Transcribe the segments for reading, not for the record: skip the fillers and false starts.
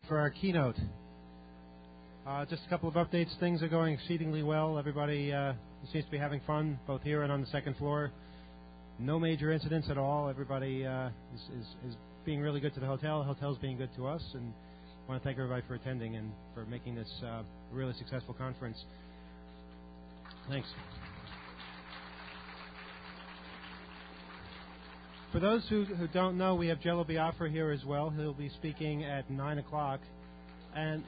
for our keynote. Just a couple of updates. Things are going exceedingly well. Everybody seems to be having fun, both here and on the second floor. No major incidents at all. Everybody is being really good to the hotel. The hotel's being good to us, and I want to thank everybody for attending and for making this a really successful conference. Thanks. For those who don't know, we have Jello Biafra here as well. He'll be speaking at 9 o'clock. And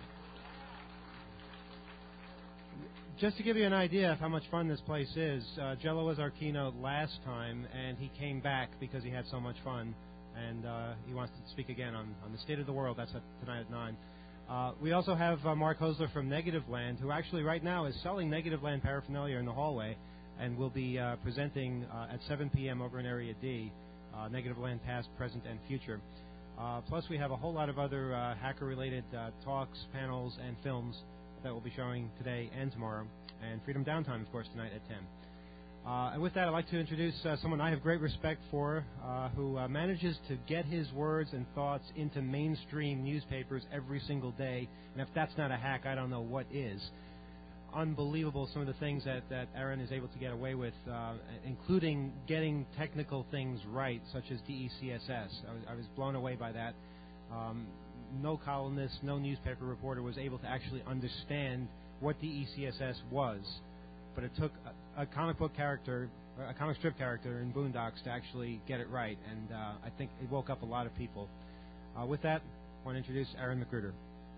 just to give you an idea of how much fun this place is, Jello was our keynote last time, and he came back because he had so much fun. And he wants to speak again on the state of the world. That's tonight at 9. We also have Mark Hosler from Negativland, who actually right now is selling Negativland paraphernalia in the hallway, and will be presenting at 7 p.m. over in Area D. Negativland past, present, and future. Plus, we have a whole lot of other hacker-related talks, panels, and films that we'll be showing today and tomorrow, and Freedom Downtime, of course, tonight at 10. And with that, I'd like to introduce someone I have great respect for, who manages to get his words and thoughts into mainstream newspapers every single day. And if that's not a hack, I don't know what is. Unbelievable, some of the things that Aaron is able to get away with, including getting technical things right, such as DECSS. I was blown away by that. No columnist, no newspaper reporter was able to actually understand what DECSS was, but it took a comic book character, a comic strip character in Boondocks to actually get it right, and I think it woke up a lot of people. With that, I want to introduce Aaron McGruder.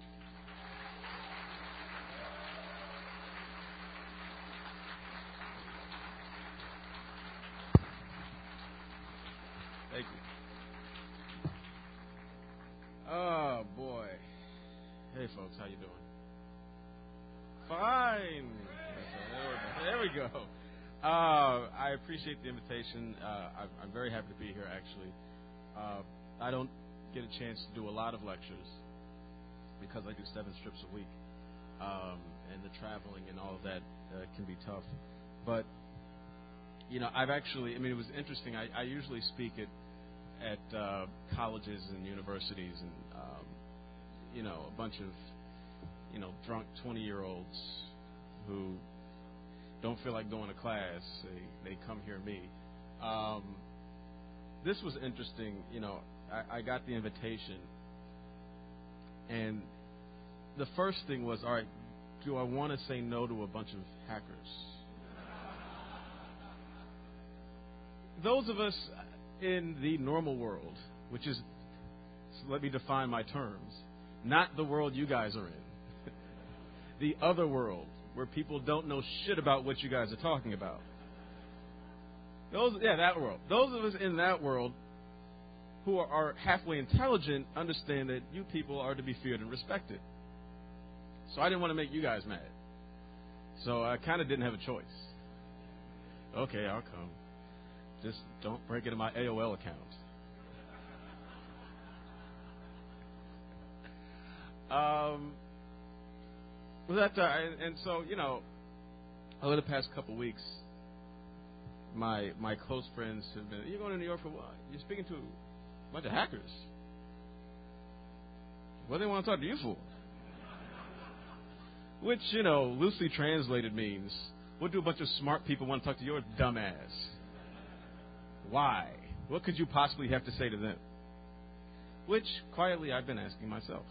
Thank you. Oh, boy. Hey, folks, how you doing? Fine. There we go. I appreciate the invitation. I'm very happy to be here, actually. I don't get a chance to do a lot of lectures because I do 7 strips a week, and the traveling and all of that can be tough. But, you know, it was interesting. I usually speak at colleges and universities and, a bunch of, drunk 20-year-olds who don't feel like going to class. They come hear me. This was interesting. I got the invitation, and the first thing was, all right, do I want to say no to a bunch of hackers? Those of us in the normal world, which is, so let me define my terms, not the world you guys are in, the other world, where people don't know shit about what you guys are talking about. That world. Those of us in that world who are halfway intelligent understand that you people are to be feared and respected. So I didn't want to make you guys mad. So I kind of didn't have a choice. Okay, I'll come. Just don't break into my AOL account. Over the past couple weeks, my close friends have been, you're going to New York for what? You're speaking to a bunch of hackers. What do they want to talk to you for? Which, loosely translated means, what do a bunch of smart people want to talk to your dumb ass? Why? What could you possibly have to say to them? Which, quietly, I've been asking myself.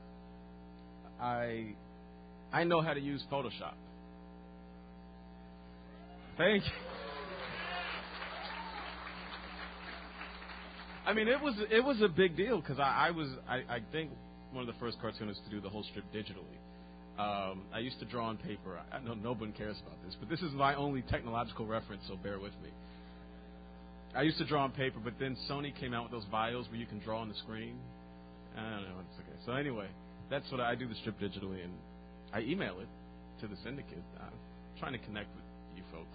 I know how to use Photoshop. Thank you. I mean, it was a big deal because I think one of the first cartoonists to do the whole strip digitally. I used to draw on paper. I know no one cares about this, but this is my only technological reference, so bear with me. I used to draw on paper, but then Sony came out with those bios where you can draw on the screen. I don't know. It's okay. So anyway, that's what I do, the strip digitally, and I email it to the syndicate. I'm trying to connect with you folks.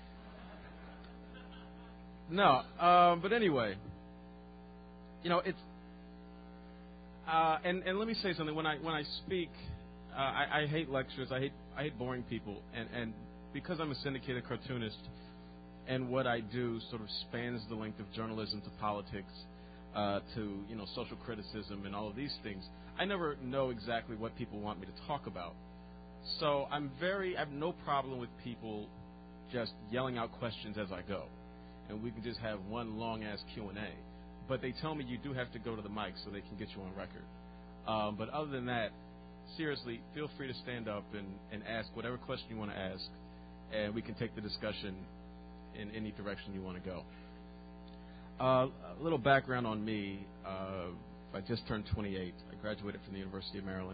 No, but anyway, it's and let me say something. When I speak, I hate lectures. I hate boring people, and because I'm a syndicated cartoonist, and what I do sort of spans the length of journalism to politics, to social criticism and all of these things. I never know exactly what people want me to talk about. So I have no problem with people just yelling out questions as I go, and we can just have one long ass Q&A. But they tell me you do have to go to the mic so they can get you on record. But other than that, seriously, feel free to stand up and ask whatever question you want to ask, and we can take the discussion in any direction you want to go. A little background on me. I just turned 28. I graduated from the University of Maryland.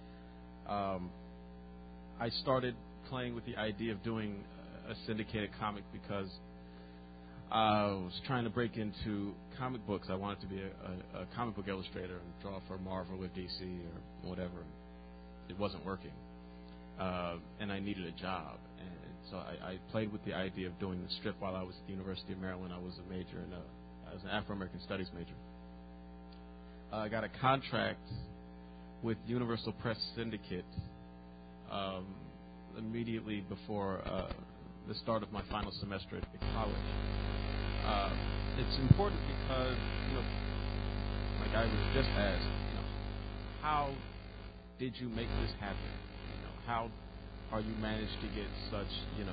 I started playing with the idea of doing a syndicated comic because I was trying to break into comic books. I wanted to be a comic book illustrator and draw for Marvel or DC or whatever. It wasn't working. And I needed a job. And so I played with the idea of doing the strip while I was at the University of Maryland. I was a major I was an Afro-American Studies major. I got a contract with Universal Press Syndicate immediately before the start of my final semester at college. It's important because, like I was just asked, how did you make this happen? How are you managed to get such,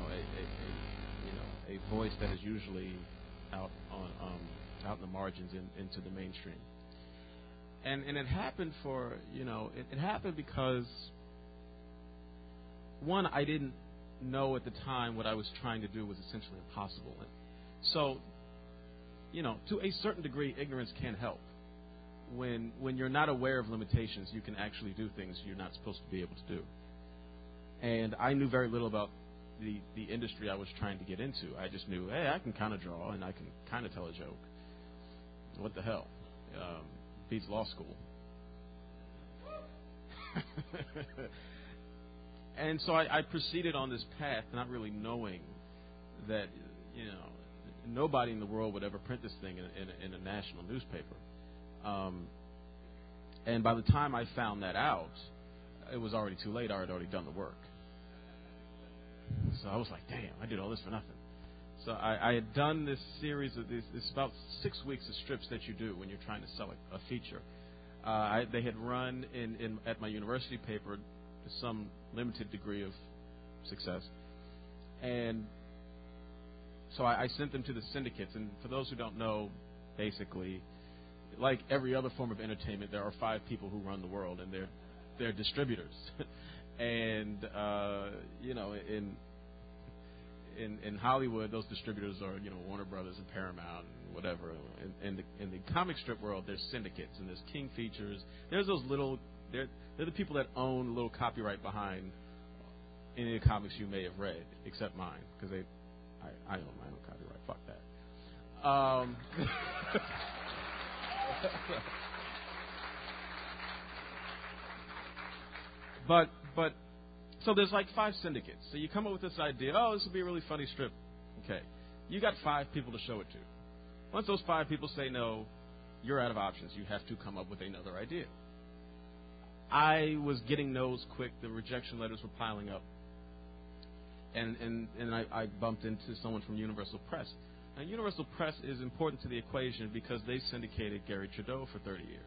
a voice that is usually out in the margins into the mainstream? And it happened it happened because, one, I didn't know at the time what I was trying to do was essentially impossible. And so, to a certain degree, ignorance can help. When you're not aware of limitations, you can actually do things you're not supposed to be able to do. And I knew very little about the industry I was trying to get into. I just knew, hey, I can kind of draw and I can kind of tell a joke. What the hell? Beats law school. And so I proceeded on this path, not really knowing that, nobody in the world would ever print this thing in a national newspaper. And by the time I found that out, it was already too late. I had already done the work. So I was like, damn, I did all this for nothing. So I had done this series of this about 6 weeks of strips that you do when you're trying to sell a feature. They had run at my university paper to some limited degree of success. And so I sent them to the syndicates. And for those who don't know, basically, like every other form of entertainment, there are 5 people who run the world, and they're distributors. And in Hollywood, those distributors are Warner Brothers and Paramount and whatever. In the comic strip world, there's syndicates and there's King Features. There's those little they're the people that own a little copyright behind any of the comics you may have read, except mine, because I own my own copyright. Fuck that. But so there's like 5 syndicates. So you come up with this idea, this would be a really funny strip. Okay. You got 5 people to show it to. Once those 5 people say no, you're out of options. You have to come up with another idea. I was getting no's quick. The rejection letters were piling up. And I bumped into someone from Universal Press. Now, Universal Press is important to the equation because they syndicated Gary Trudeau for 30 years.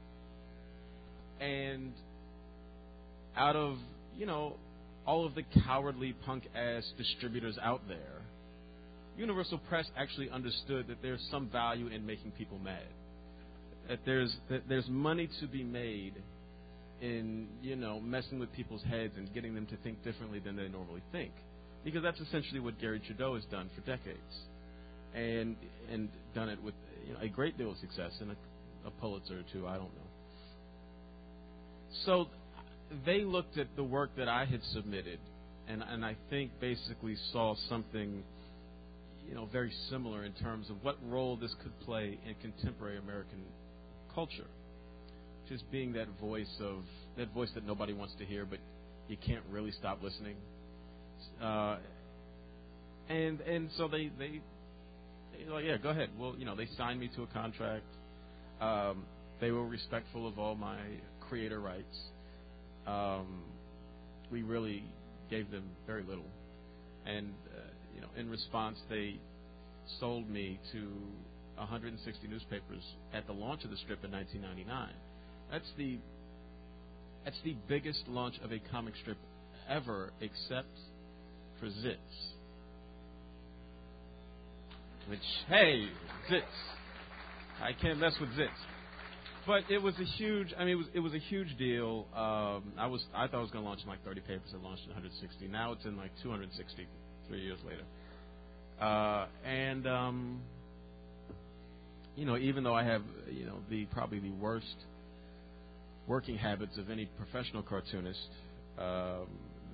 And out of, all of the cowardly punk-ass distributors out there, Universal Press actually understood that there's some value in making people mad. That there's money to be made in, messing with people's heads and getting them to think differently than they normally think. Because that's essentially what Gary Trudeau has done for decades. And done it with a great deal of success and a Pulitzer or 2, I don't know. So they looked at the work that I had submitted and I think basically saw something very similar in terms of what role this could play in contemporary American culture. Just being that voice that nobody wants to hear, but you can't really stop listening. And so they like, yeah, go ahead. Well, they signed me to a contract. They were respectful of all my creator rights. We really gave them very little. And, in response, they sold me to 160 newspapers at the launch of the strip in 1999. That's the biggest launch of a comic strip ever, except for Zitz. Which, hey, Zitz. I can't mess with Zitz. But it was a huge. I mean, it was a huge deal. I thought it was going to launch in like 30 papers. It launched in 160. Now it's in like 260 3 years later. Even though I have, probably the worst working habits of any professional cartoonist, I'm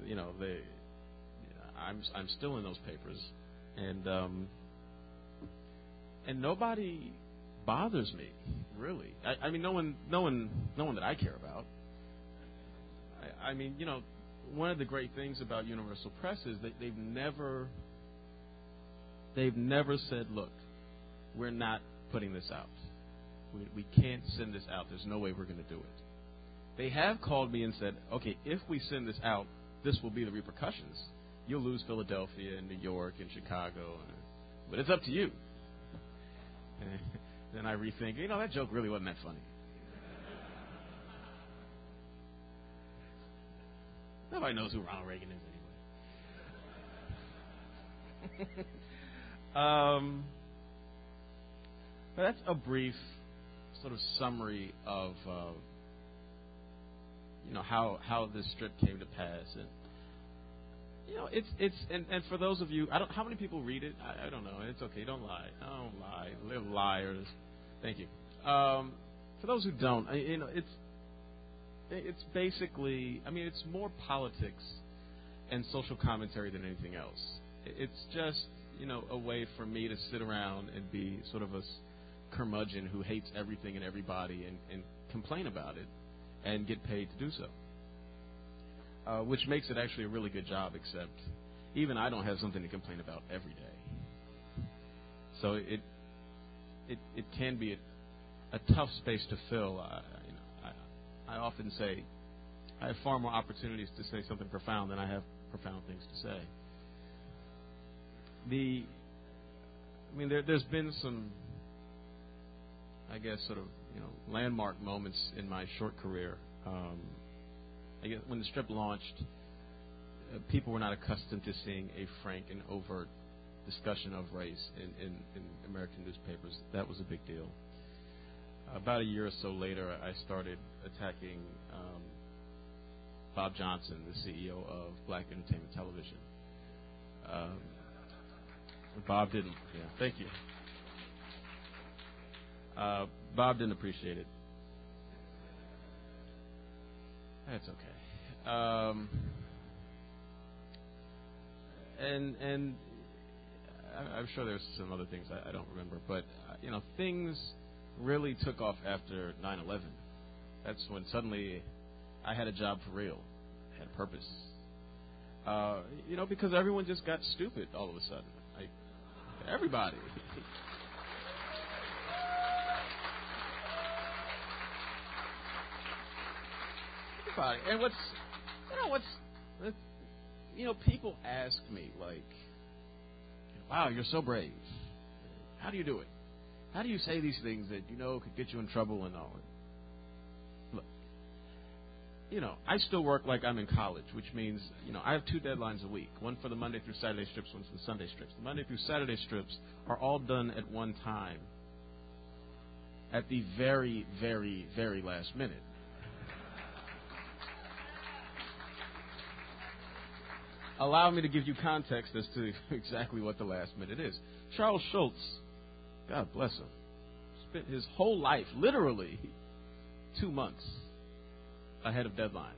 still in those papers, and nobody bothers me, really. I mean, no one that I care about. One of the great things about Universal Press is that they've never said, look, we're not putting this out. We can't send this out. There's no way we're going to do it. They have called me and said, okay, if we send this out, this will be the repercussions. You'll lose Philadelphia and New York and Chicago, but it's up to you. And then I rethink, that joke really wasn't that funny. Nobody knows who Ronald Reagan is anyway. But that's a brief sort of summary of how this strip came to pass, and and for those of you, how many people read it? I don't know. It's okay. Don't lie. Don't lie. Live liars. Thank you. For those who don't, it's basically, it's more politics and social commentary than anything else. It's just, a way for me to sit around and be sort of a curmudgeon who hates everything and everybody and complain about it and get paid to do so. Which makes it actually a really good job, except even I don't have something to complain about every day. So it can be a tough space to fill. I often say I have far more opportunities to say something profound than I have profound things to say. There's been some, I guess, sort of landmark moments in my short career. I guess when the strip launched, people were not accustomed to seeing a frank and overt discussion of race in American newspapers. That was a big deal. About a year or so later, I started attacking Bob Johnson, the CEO of Black Entertainment Television. Bob didn't. Yeah, thank you. Bob didn't appreciate it. That's okay. And I'm sure there's some other things I don't remember, but things really took off after 9/11. That's when suddenly I had a job for real, I had a purpose. Because everyone just got stupid all of a sudden. Everybody. And people ask me, like, wow, you're so brave. How do you do it? How do you say these things that could get you in trouble and all? Look, I still work like I'm in college, which means, I have 2 deadlines a week. One for the Monday through Saturday strips, one for the Sunday strips. The Monday through Saturday strips are all done at one time at the very, very, very last minute. Allow me to give you context as to exactly what the last minute is. Charles Schulz, God bless him, spent his whole life, literally 2 months ahead of deadline.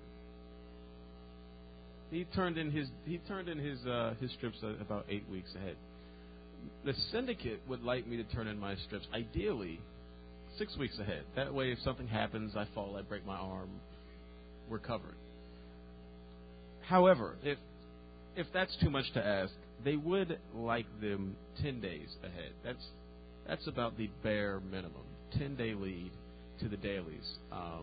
He turned in his strips about 8 weeks ahead. The syndicate would like me to turn in my strips ideally 6 weeks ahead. That way, if something happens, I fall, I break my arm, we're covered. However, if that's too much to ask, they would like them 10 days ahead. That's about the bare minimum. 10-day lead to the dailies.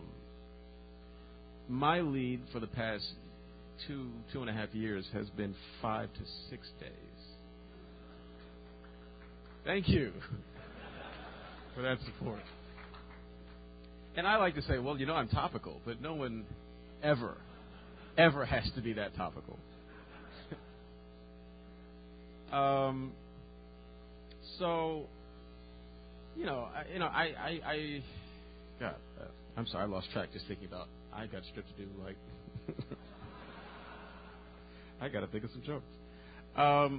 My lead for the past 2.5 years has been 5 to 6 days. Thank you. for that support. And I like to say, well, I'm topical, but no one ever has to be that topical. So, God, I'm sorry, I lost track just thinking about I got strips to do. Like, I got to think of some jokes.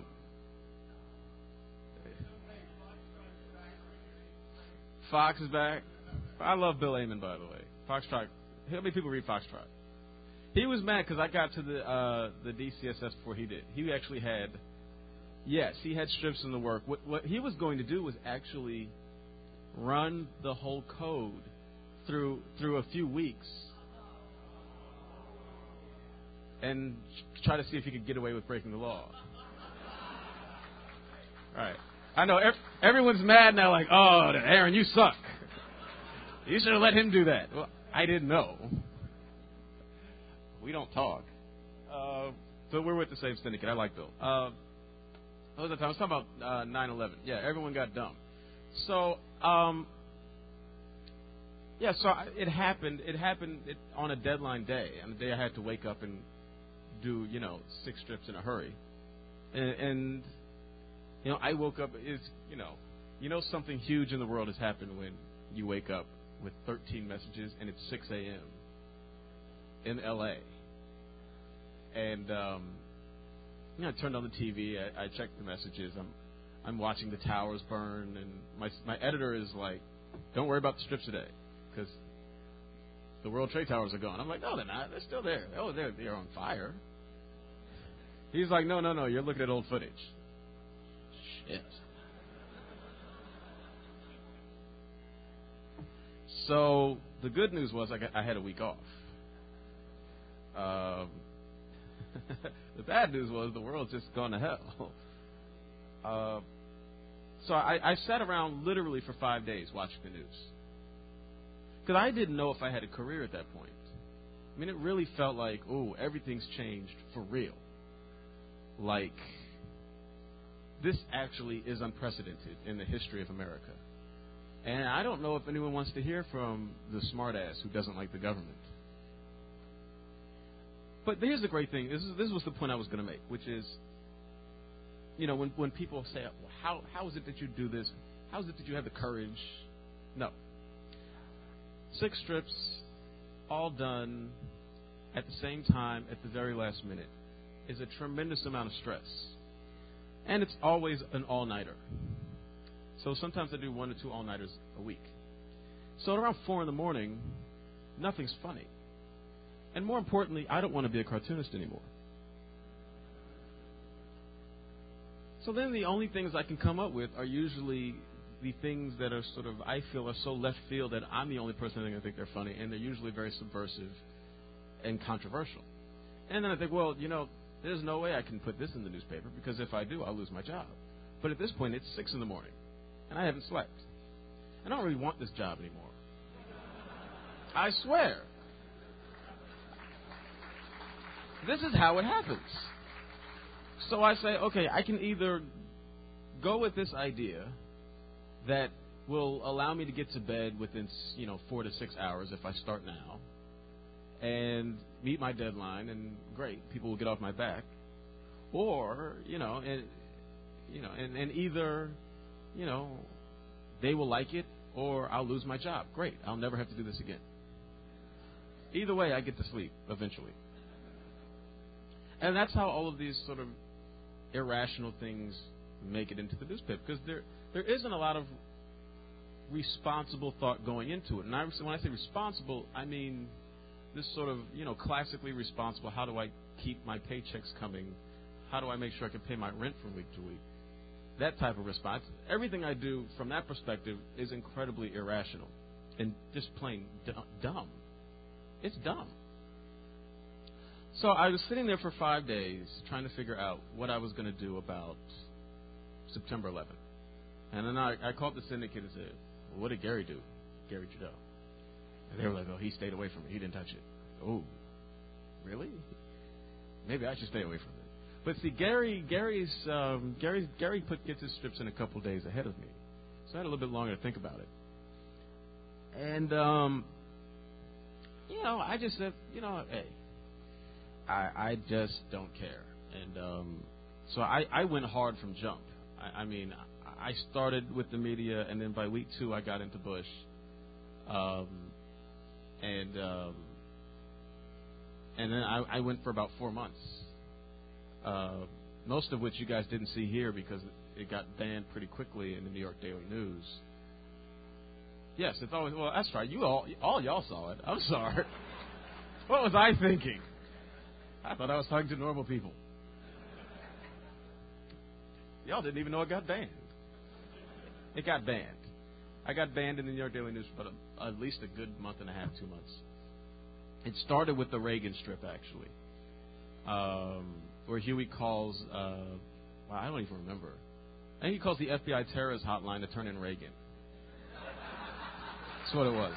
Fox is back. I love Bill Amen, by the way. Foxtrot. How many people read Foxtrot? He was mad because I got to the DCSS before he did. He actually had, he had strips in the work. What he was going to do was actually run the whole code through a few weeks and try to see if he could get away with breaking the law. All right. I know everyone's mad now, like, oh, Aaron, you suck. You should have let him do that. Well, I didn't know. We don't talk. But we're with the same syndicate. I like Bill. What was that time? I was talking about 9/11. Yeah, everyone got dumb. So, it happened. It happened on a deadline day, on the day I had to wake up and do, 6 strips in a hurry. And I woke up, something huge in the world has happened when you wake up with 13 messages and it's 6 a.m. in L.A. And, I turned on the TV, I checked the messages, I'm watching the towers burn, and my editor is like, don't worry about the strips today, because the World Trade Towers are gone. I'm like, no, they're not, they're still there. Oh, they're on fire. He's like, no, you're looking at old footage. Shit. So the good news was I had a week off. The bad news was the world's just gone to hell. So I sat around literally for 5 days watching the news. Because I didn't know if I had a career at that point. I mean, it really felt like, everything's changed for real. Like, this actually is unprecedented in the history of America. And I don't know if anyone wants to hear from the smartass who doesn't like the government. But here's the great thing. This was the point I was going to make, which is, when people say, well, how is it that you do this? How is it that you have the courage? No. 6 strips, all done at the same time, at the very last minute, is a tremendous amount of stress. And it's always an all-nighter. So sometimes I do 1 or 2 all-nighters a week. So at around 4 a.m, nothing's funny. And more importantly, I don't want to be a cartoonist anymore. So then the only things I can come up with are usually the things that are sort of, I feel, are so left field that I'm the only person that think they're funny, and they're usually very subversive and controversial. And then I think, well, there's no way I can put this in the newspaper, because if I do, I'll lose my job. But at this point, it's 6 a.m, and I haven't slept. I don't really want this job anymore. I swear. This is how it happens. So I say, okay, I can either go with this idea that will allow me to get to bed within, 4 to 6 hours if I start now, and meet my deadline, and great, people will get off my back, or and either they will like it, or I'll lose my job. Great, I'll never have to do this again. Either way, I get to sleep eventually. And that's how all of these sort of irrational things make it into the newspaper, because there isn't a lot of responsible thought going into it. And when I say responsible, I mean this sort of, classically responsible. How do I keep my paychecks coming? How do I make sure I can pay my rent from week to week? That type of response. Everything I do from that perspective is incredibly irrational and just plain dumb. It's dumb. So I was sitting there for 5 days trying to figure out what I was going to do about September 11th. And then I called the syndicate and said, well, what did Gary do? Gary Trudeau. And they were like, oh, he stayed away from it. He didn't touch it. Oh, really? Maybe I should stay away from it. But see, Gary gets his strips in a couple days ahead of me. So I had a little bit longer to think about it. And, I just said, hey, I just don't care. And so I went hard from jump. I started with the media, and then by week 2, I got into Bush. And then I went for about 4 months. Most of which you guys didn't see here because it got banned pretty quickly in the New York Daily News. Yes, it's always, well, that's right. All y'all saw it. I'm sorry. What was I thinking? I thought I was talking to normal people. Y'all didn't even know it got banned. It got banned. I got banned in the New York Daily News for at least a good month and a half, 2 months. It started with the Reagan strip, actually, where Huey calls, I don't even remember. I think he calls the FBI terrorist hotline to turn in Reagan. That's what it was.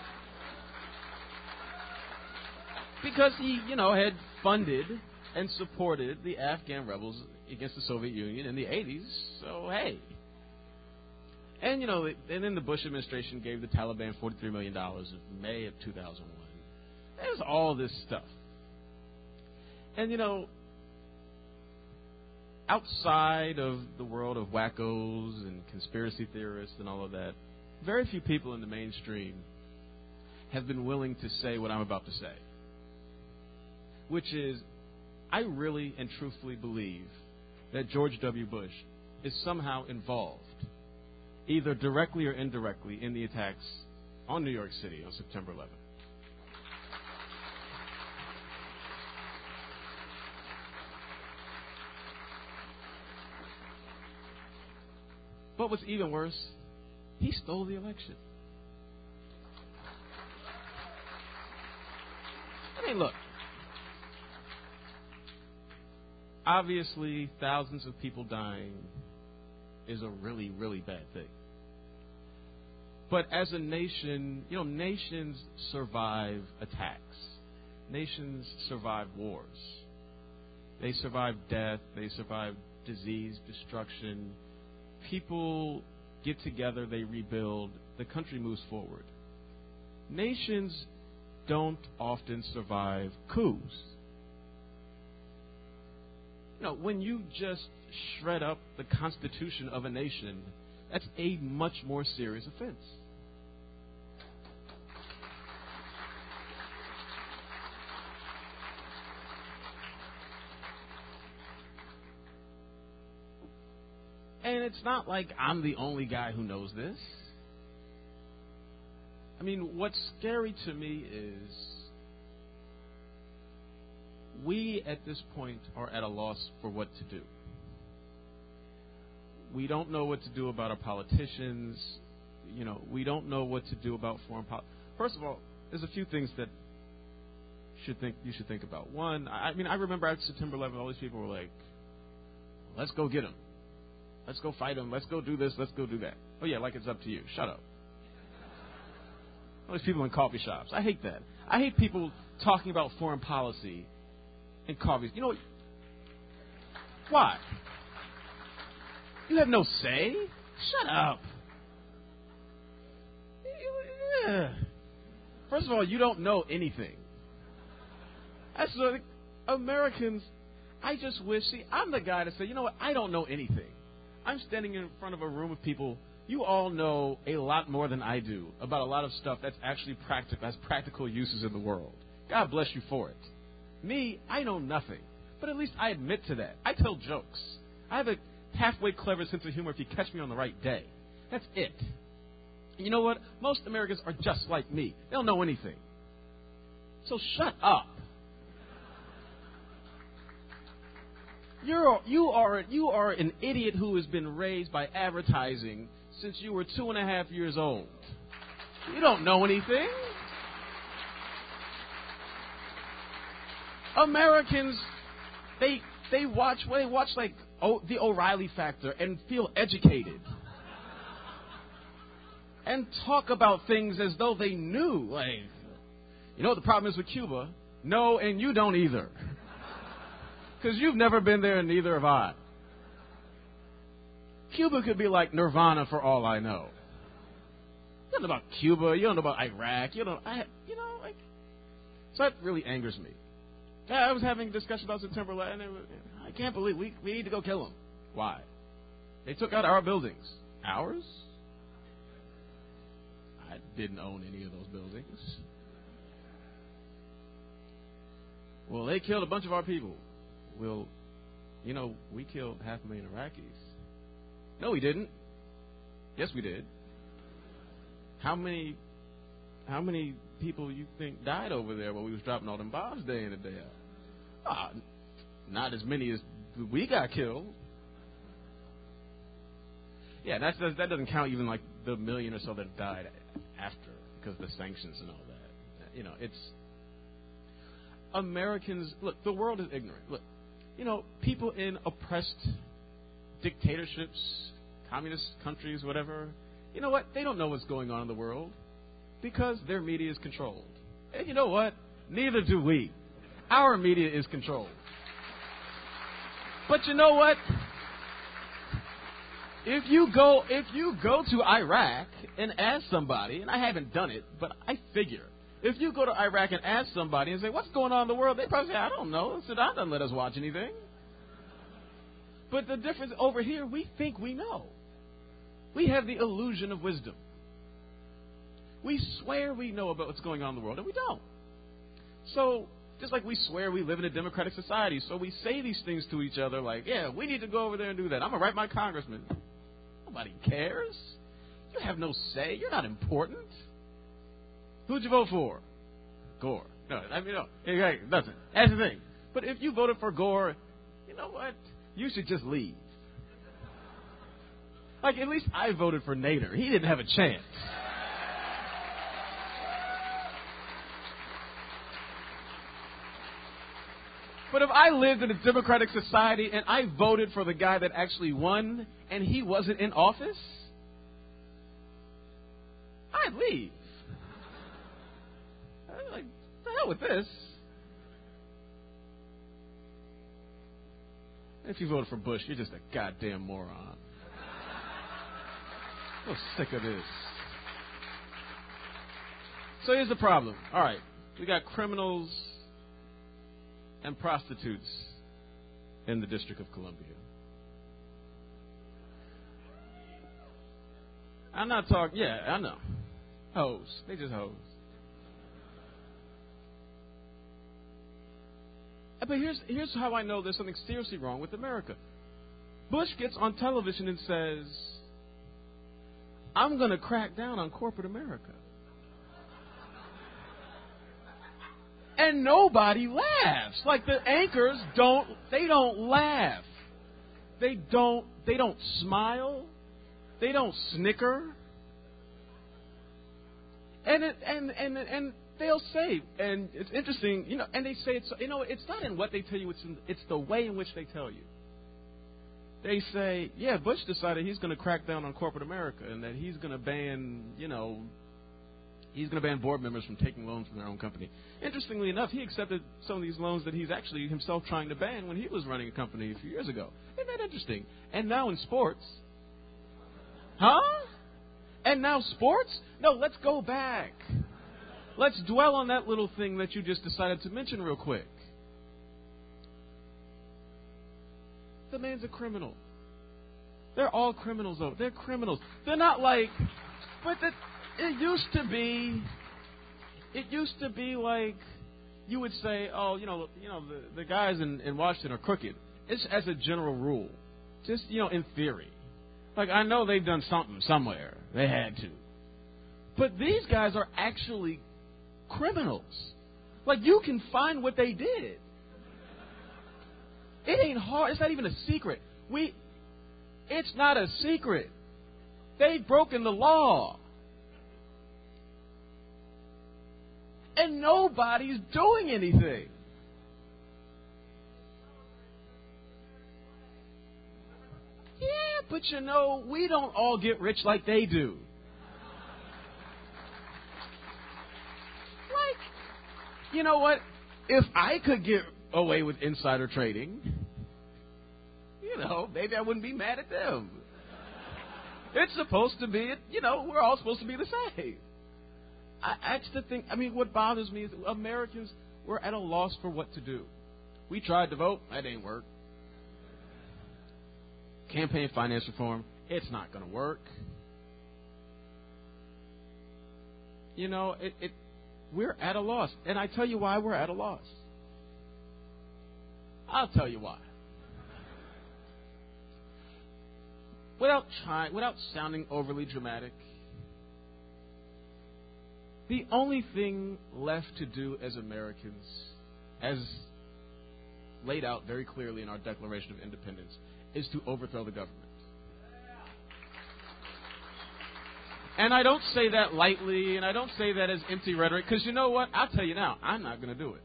Because he, had funded and supported the Afghan rebels against the Soviet Union in the 80s, so hey. And, and then the Bush administration gave the Taliban $43 million in May of 2001. There's all this stuff. And, outside of the world of wackos and conspiracy theorists and all of that, very few people in the mainstream have been willing to say what I'm about to say. Which is, I really and truthfully believe that George W. Bush is somehow involved, either directly or indirectly, in the attacks on New York City on September 11th. But what's even worse, he stole the election. Look, obviously thousands of people dying is a really, really bad thing. But as a nation, nations survive attacks. Nations survive wars. They survive death. They survive disease, destruction. People get together, they rebuild, the country moves forward. Nations don't often survive coups. When you just shred up the constitution of a nation, that's a much more serious offense. And it's not like I'm the only guy who knows this. What's scary to me is we, at this point, are at a loss for what to do. We don't know what to do about our politicians. We don't know what to do about foreign policy. First of all, there's a few things that you should think about. One, I remember after September 11th, all these people were like, let's go get them. Let's go fight them. Let's go do this. Let's go do that. Oh, yeah, like it's up to you. Shut up. All these people in coffee shops. I hate that. I hate people talking about foreign policy in coffees. You know what? Why? You have no say? Shut up. First of all, you don't know anything. That's what Americans, I just wish, I'm the guy to say, you know what, I don't know anything. I'm standing in front of a room of people. You all know a lot more than I do about a lot of stuff that's actually has practical uses in the world. God bless you for it. Me, I know nothing. But at least I admit to that. I tell jokes. I have a halfway clever sense of humor if you catch me on the right day. That's it. And you know what? Most Americans are just like me. They don't know anything. So shut up. You are an idiot who has been raised by advertising since you were 2.5 years old. You don't know anything. Americans, they watch like the O'Reilly Factor and feel educated. And talk about things as though they knew. Like, you know what the problem is with Cuba? No, and you don't either. Because you've never been there, and neither have I. Cuba could be like Nirvana for all I know. You don't know about Cuba. You don't know about Iraq. So that really angers me. I was having a discussion about September 11th, and I can't believe we need to go kill them. Why? They took out our buildings. Ours? I didn't own any of those buildings. Well, they killed a bunch of our people. Well, we killed 500,000 Iraqis. No, we didn't. Yes, we did. How many people you think died over there while we was dropping all them bombs day in and day out? Not as many as we got killed. Yeah, that doesn't count even like the million or so that died after because of the sanctions and all that. It's Americans. Look, the world is ignorant. Look, people in oppressed dictatorships, communist countries, whatever. You know what? They don't know what's going on in the world because their media is controlled. And you know what? Neither do we. Our media is controlled. But you know what? If you go to Iraq and ask somebody, and I haven't done it, but I figure, if you go to Iraq and ask somebody and say, what's going on in the world? They probably say, I don't know. Saddam doesn't let us watch anything. But the difference over here, we think we know. We have the illusion of wisdom. We swear we know about what's going on in the world, and we don't. So, just like we swear we live in a democratic society, so we say these things to each other like, yeah, we need to go over there and do that. I'm going to write my congressman. Nobody cares. You have no say. You're not important. Who'd you vote for? Gore. No, nothing. That's the thing. But if you voted for Gore, you know what? You should just leave. Like, at least I voted for Nader. He didn't have a chance. But if I lived in a democratic society and I voted for the guy that actually won and he wasn't in office, I'd leave. I'm like, the hell with this. If you voted for Bush, you're just a goddamn moron. I'm so sick of this. So here's the problem. All right, we got criminals and prostitutes in the District of Columbia. I'm not talking, yeah, I know. Hoes. They just hoes. But here's how I know there's something seriously wrong with America. Bush gets on television and says, I'm going to crack down on corporate America. And nobody laughs. Like the anchors don't laugh. They don't smile. They don't snicker. And they'll say, and it's interesting, and they say it's not in what they tell you, it's the way in which they tell you. They say, yeah, Bush decided he's going to crack down on corporate America and that he's going to ban, he's going to ban board members from taking loans from their own company. Interestingly enough, he accepted some of these loans that he's actually himself trying to ban when he was running a company a few years ago. Isn't that interesting? And now in sports. Huh? And now sports? No, let's go back. Let's dwell on that little thing that you just decided to mention real quick. The man's a criminal. They're all criminals, though. They're criminals. They're not like, but it used to be like you would say, oh, the guys in Washington are crooked. It's as a general rule, just in theory. Like I know they've done something somewhere. They had to, but these guys are actually criminals. Like you can find what they did. It ain't hard. It's not even a secret. It's not a secret. They've broken the law. And nobody's doing anything. Yeah, but we don't all get rich like they do. Like, you know what? If I could get away with insider trading, maybe I wouldn't be mad at them. It's supposed to be, we're all supposed to be the same. That's the thing. I mean, what bothers me is Americans, we're at a loss for what to do. We tried to vote. That didn't work. Campaign finance reform. It's not going to work. We're at a loss. And I tell you why we're at a loss. I'll tell you why. Without sounding overly dramatic, the only thing left to do as Americans, as laid out very clearly in our Declaration of Independence, is to overthrow the government. And I don't say that lightly, and I don't say that as empty rhetoric, because you know what? I'll tell you now, I'm not going to do it.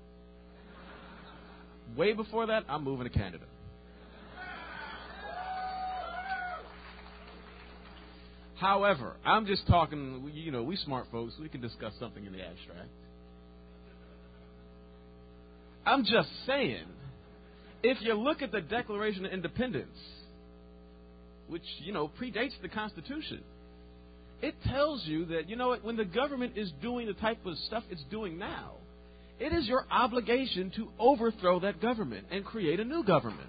Way before that, I'm moving to Canada. However, I'm just talking, we smart folks, we can discuss something in the abstract. I'm just saying, if you look at the Declaration of Independence, which, predates the Constitution, it tells you that, when the government is doing the type of stuff it's doing now, it is your obligation to overthrow that government and create a new government.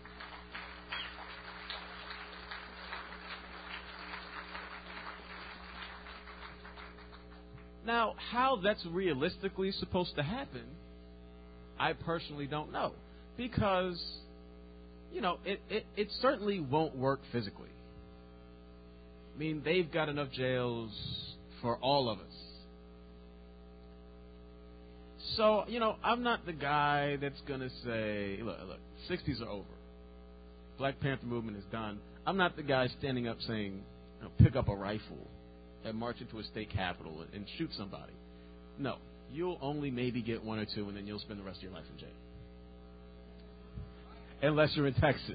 Now, how that's realistically supposed to happen, I personally don't know. Because, it certainly won't work physically. I mean, they've got enough jails for all of us. So, I'm not the guy that's going to say, look, 60s are over. Black Panther movement is done. I'm not the guy standing up saying, pick up a rifle and march into a state capitol and shoot somebody. No, you'll only maybe get one or two, and then you'll spend the rest of your life in jail. Unless you're in Texas.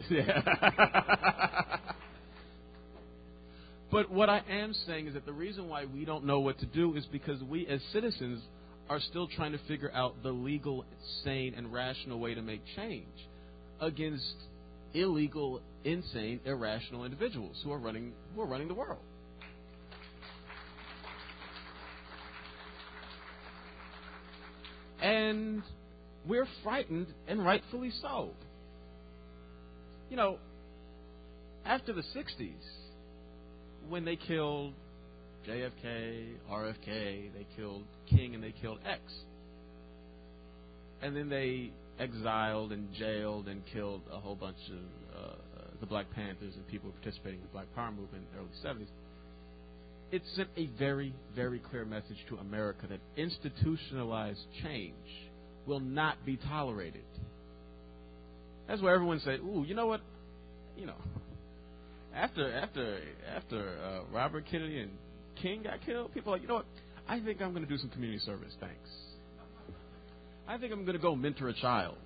But what I am saying is that the reason why we don't know what to do is because we as citizens are still trying to figure out the legal, sane, and rational way to make change against illegal, insane, irrational individuals who are running the world. And we're frightened, and rightfully so. After the 60s, when they killed JFK, RFK, they killed King, and they killed X. And then they exiled and jailed and killed a whole bunch of the Black Panthers and people participating in the Black Power movement in the early 70s. It sent a very, very clear message to America that institutionalized change will not be tolerated. That's why everyone said, "Ooh, you know what? After Robert Kennedy and King got killed, people are like, you know what? I think I'm going to do some community service. Thanks. I think I'm going to go mentor a child."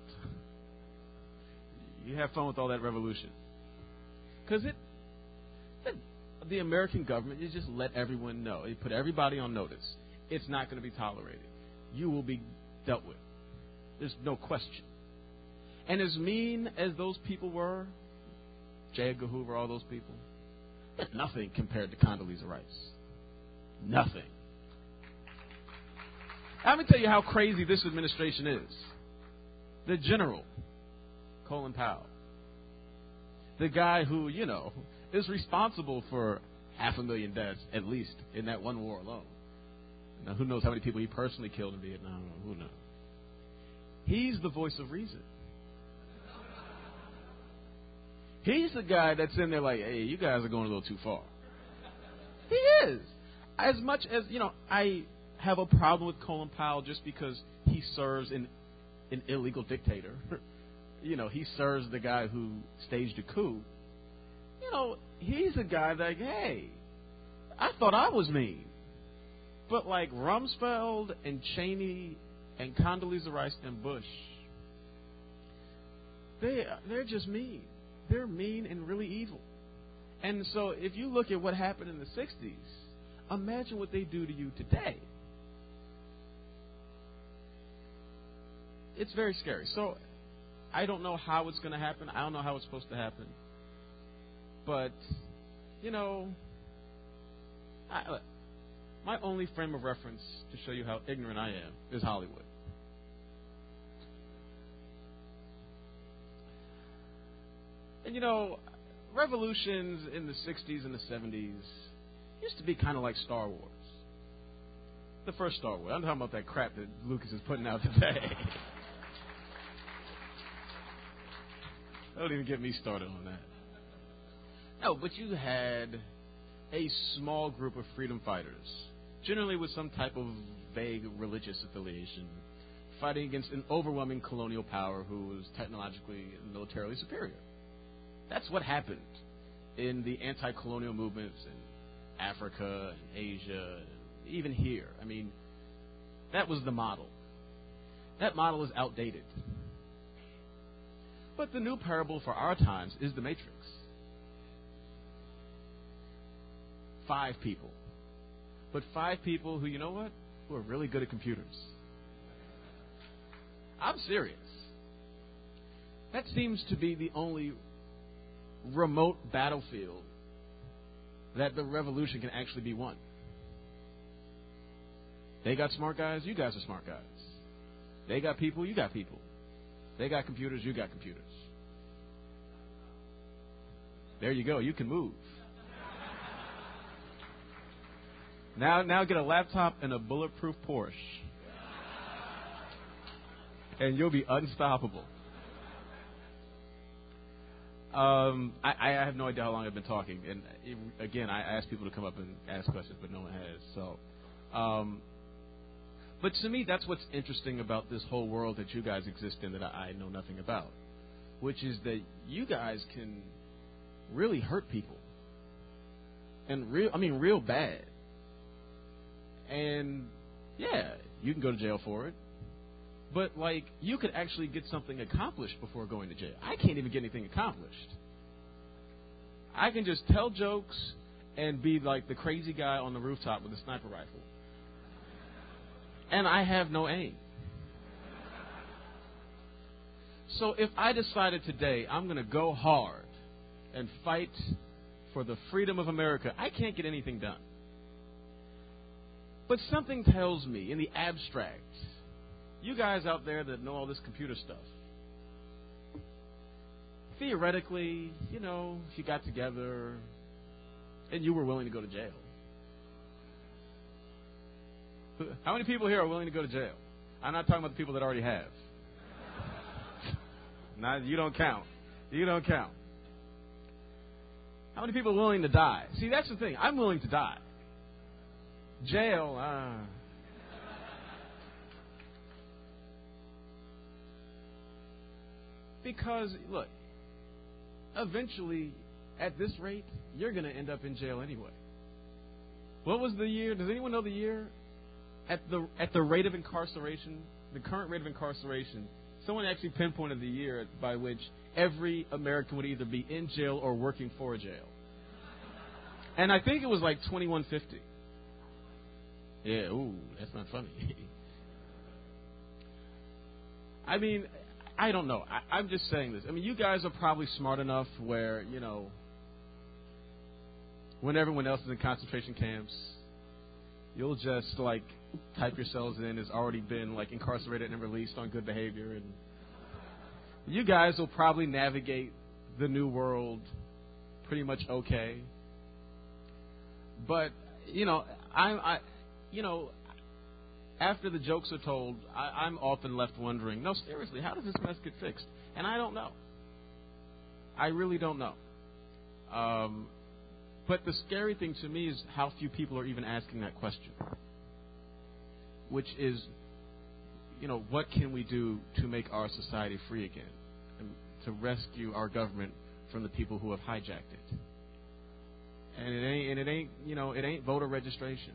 You have fun with all that revolution, because the American government is just let everyone know. It put everybody on notice. It's not going to be tolerated. You will be dealt with. There's no question. And as mean as those people were, J. Edgar Hoover, all those people, they're nothing compared to Condoleezza Rice. Nothing. Let me tell you how crazy this administration is. The general, Colin Powell, the guy who, is responsible for 500,000 deaths, at least, in that one war alone. Now, who knows how many people he personally killed in Vietnam? Who knows? He's the voice of reason. He's the guy that's in there like, hey, you guys are going a little too far. He is. As much as, I have a problem with Colin Powell just because he serves an illegal dictator. He serves the guy who staged a coup. He's a guy that, hey, I thought I was mean. But like Rumsfeld and Cheney and Condoleezza Rice and Bush, they're just mean. They're mean and really evil. And so if you look at what happened in the 60s, imagine what they do to you today. It's very scary. So I don't know how it's going to happen. I don't know how it's supposed to happen. But, My only frame of reference to show you how ignorant I am is Hollywood. And revolutions in the 60s and the 70s used to be kind of like Star Wars. The first Star Wars. I'm talking about that crap that Lucas is putting out today. Don't even get me started on that. No, but you had a small group of freedom fighters, generally with some type of vague religious affiliation, fighting against an overwhelming colonial power who was technologically and militarily superior. That's what happened in the anti-colonial movements in Africa and Asia, and even here. I mean, that was the model. That model is outdated. But the new parable for our times is the Matrix. 5 people. But 5 people who, who are really good at computers. I'm serious. That seems to be the only remote battlefield that the revolution can actually be won. They got smart guys, you guys are smart guys. They got people, you got people. They got computers, you got computers. There you go, you can move. Now get a laptop and a bulletproof Porsche. And you'll be unstoppable. I have no idea how long I've been talking. And again, I ask people to come up and ask questions, but no one has. So, but to me, that's what's interesting about this whole world that you guys exist in that I know nothing about, which is that you guys can really hurt people. And real bad. And yeah, you can go to jail for it. But, you could actually get something accomplished before going to jail. I can't even get anything accomplished. I can just tell jokes and be like the crazy guy on the rooftop with a sniper rifle. And I have no aim. So if I decided today I'm going to go hard and fight for the freedom of America, I can't get anything done. But something tells me in the abstract, you guys out there that know all this computer stuff, theoretically, if you got together and you were willing to go to jail. How many people here are willing to go to jail? I'm not talking about the people that already have. You don't count. You don't count. How many people are willing to die? See, that's the thing. I'm willing to die. Jail, Because, look, eventually, at this rate, you're going to end up in jail anyway. What was the year? Does anyone know the year? At the rate of incarceration, the current rate of incarceration, someone actually pinpointed the year by which every American would either be in jail or working for a jail. And I think it was 2150. Yeah, ooh, that's not funny. I don't know. I'm just saying this. You guys are probably smart enough where, when everyone else is in concentration camps, you'll just, type yourselves in as already been, incarcerated and released on good behavior. And you guys will probably navigate the new world pretty much okay. But, after the jokes are told, I'm often left wondering, no, seriously, how does this mess get fixed? And I don't know. I really don't know. But the scary thing to me is how few people are even asking that question, which is, what can we do to make our society free again and to rescue our government from the people who have hijacked it? And it ain't voter registration.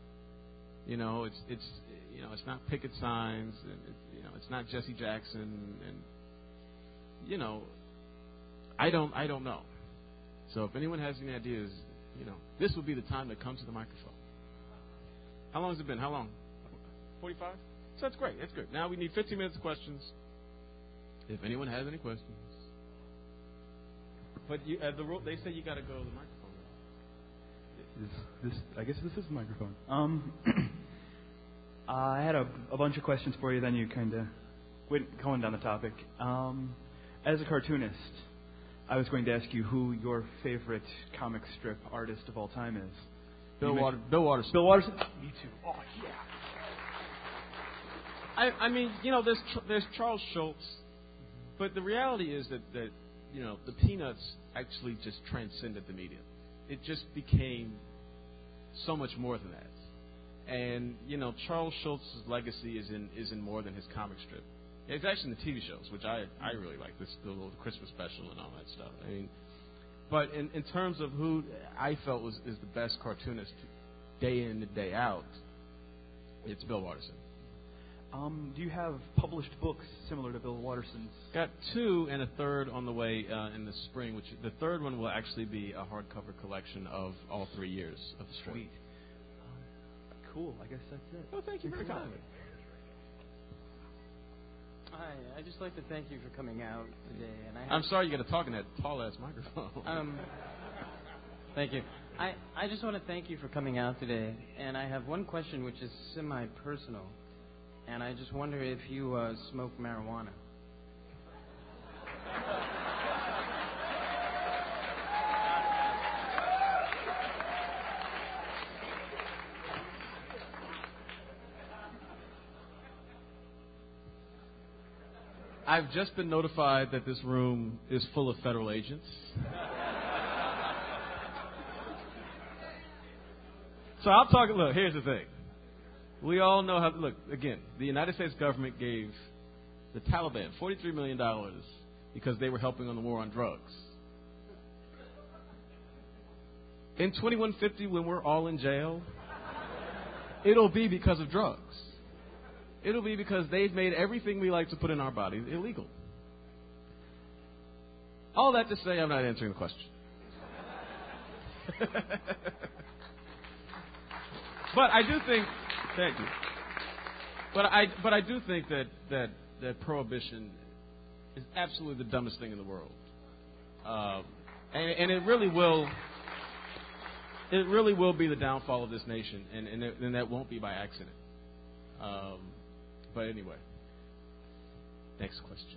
It's not picket signs, and it's not Jesse Jackson, and I don't know. So if anyone has any ideas, this would be the time to come to the microphone. How long has it been? How long? 45? So that's great. That's good. Now we need 15 minutes of questions. If anyone has any questions, but the rule, they say you got to go to the microphone. I guess this is the microphone. I had a bunch of questions for you, then you kind of went going down the topic. As a cartoonist, I was going to ask you who your favorite comic strip artist of all time is. Bill Watterson. Bill Watterson? Me too. Oh, yeah. I mean, there's Charles Schultz, but the reality is that the Peanuts actually just transcended the medium. It just became so much more than that. And Charles Schultz's legacy is in more than his comic strip. It's actually in the TV shows, which I really like. The little Christmas special and all that stuff. I mean, but in terms of who I felt is the best cartoonist day in and day out, it's Bill Watterson. Do you have published books similar to Bill Watterson's? Got 2 and a third on the way in the spring. Which the third one will actually be a hardcover collection of all 3 years of the strip. Sweet. Cool. I guess that's it. Oh, thank you very much. Hi, I'd just like to thank you for coming out today. And I'm sorry you got to talk in that tall-ass microphone. Thank you. I just want to thank you for coming out today. And I have one question which is semi-personal. And I just wonder if you smoke marijuana. I've just been notified that this room is full of federal agents. So I'll talk. Look, here's the thing. We all know how. Look, again, the United States government gave the Taliban $43 million because they were helping on the war on drugs. In 2150, when we're all in jail, it'll be because of drugs. It'll be because they've made everything we like to put in our bodies illegal. All that to say, I'm not answering the question. But I do think, thank you. But I do think that prohibition is absolutely the dumbest thing in the world, and it really will be the downfall of this nation, and that won't be by accident. But anyway, next question.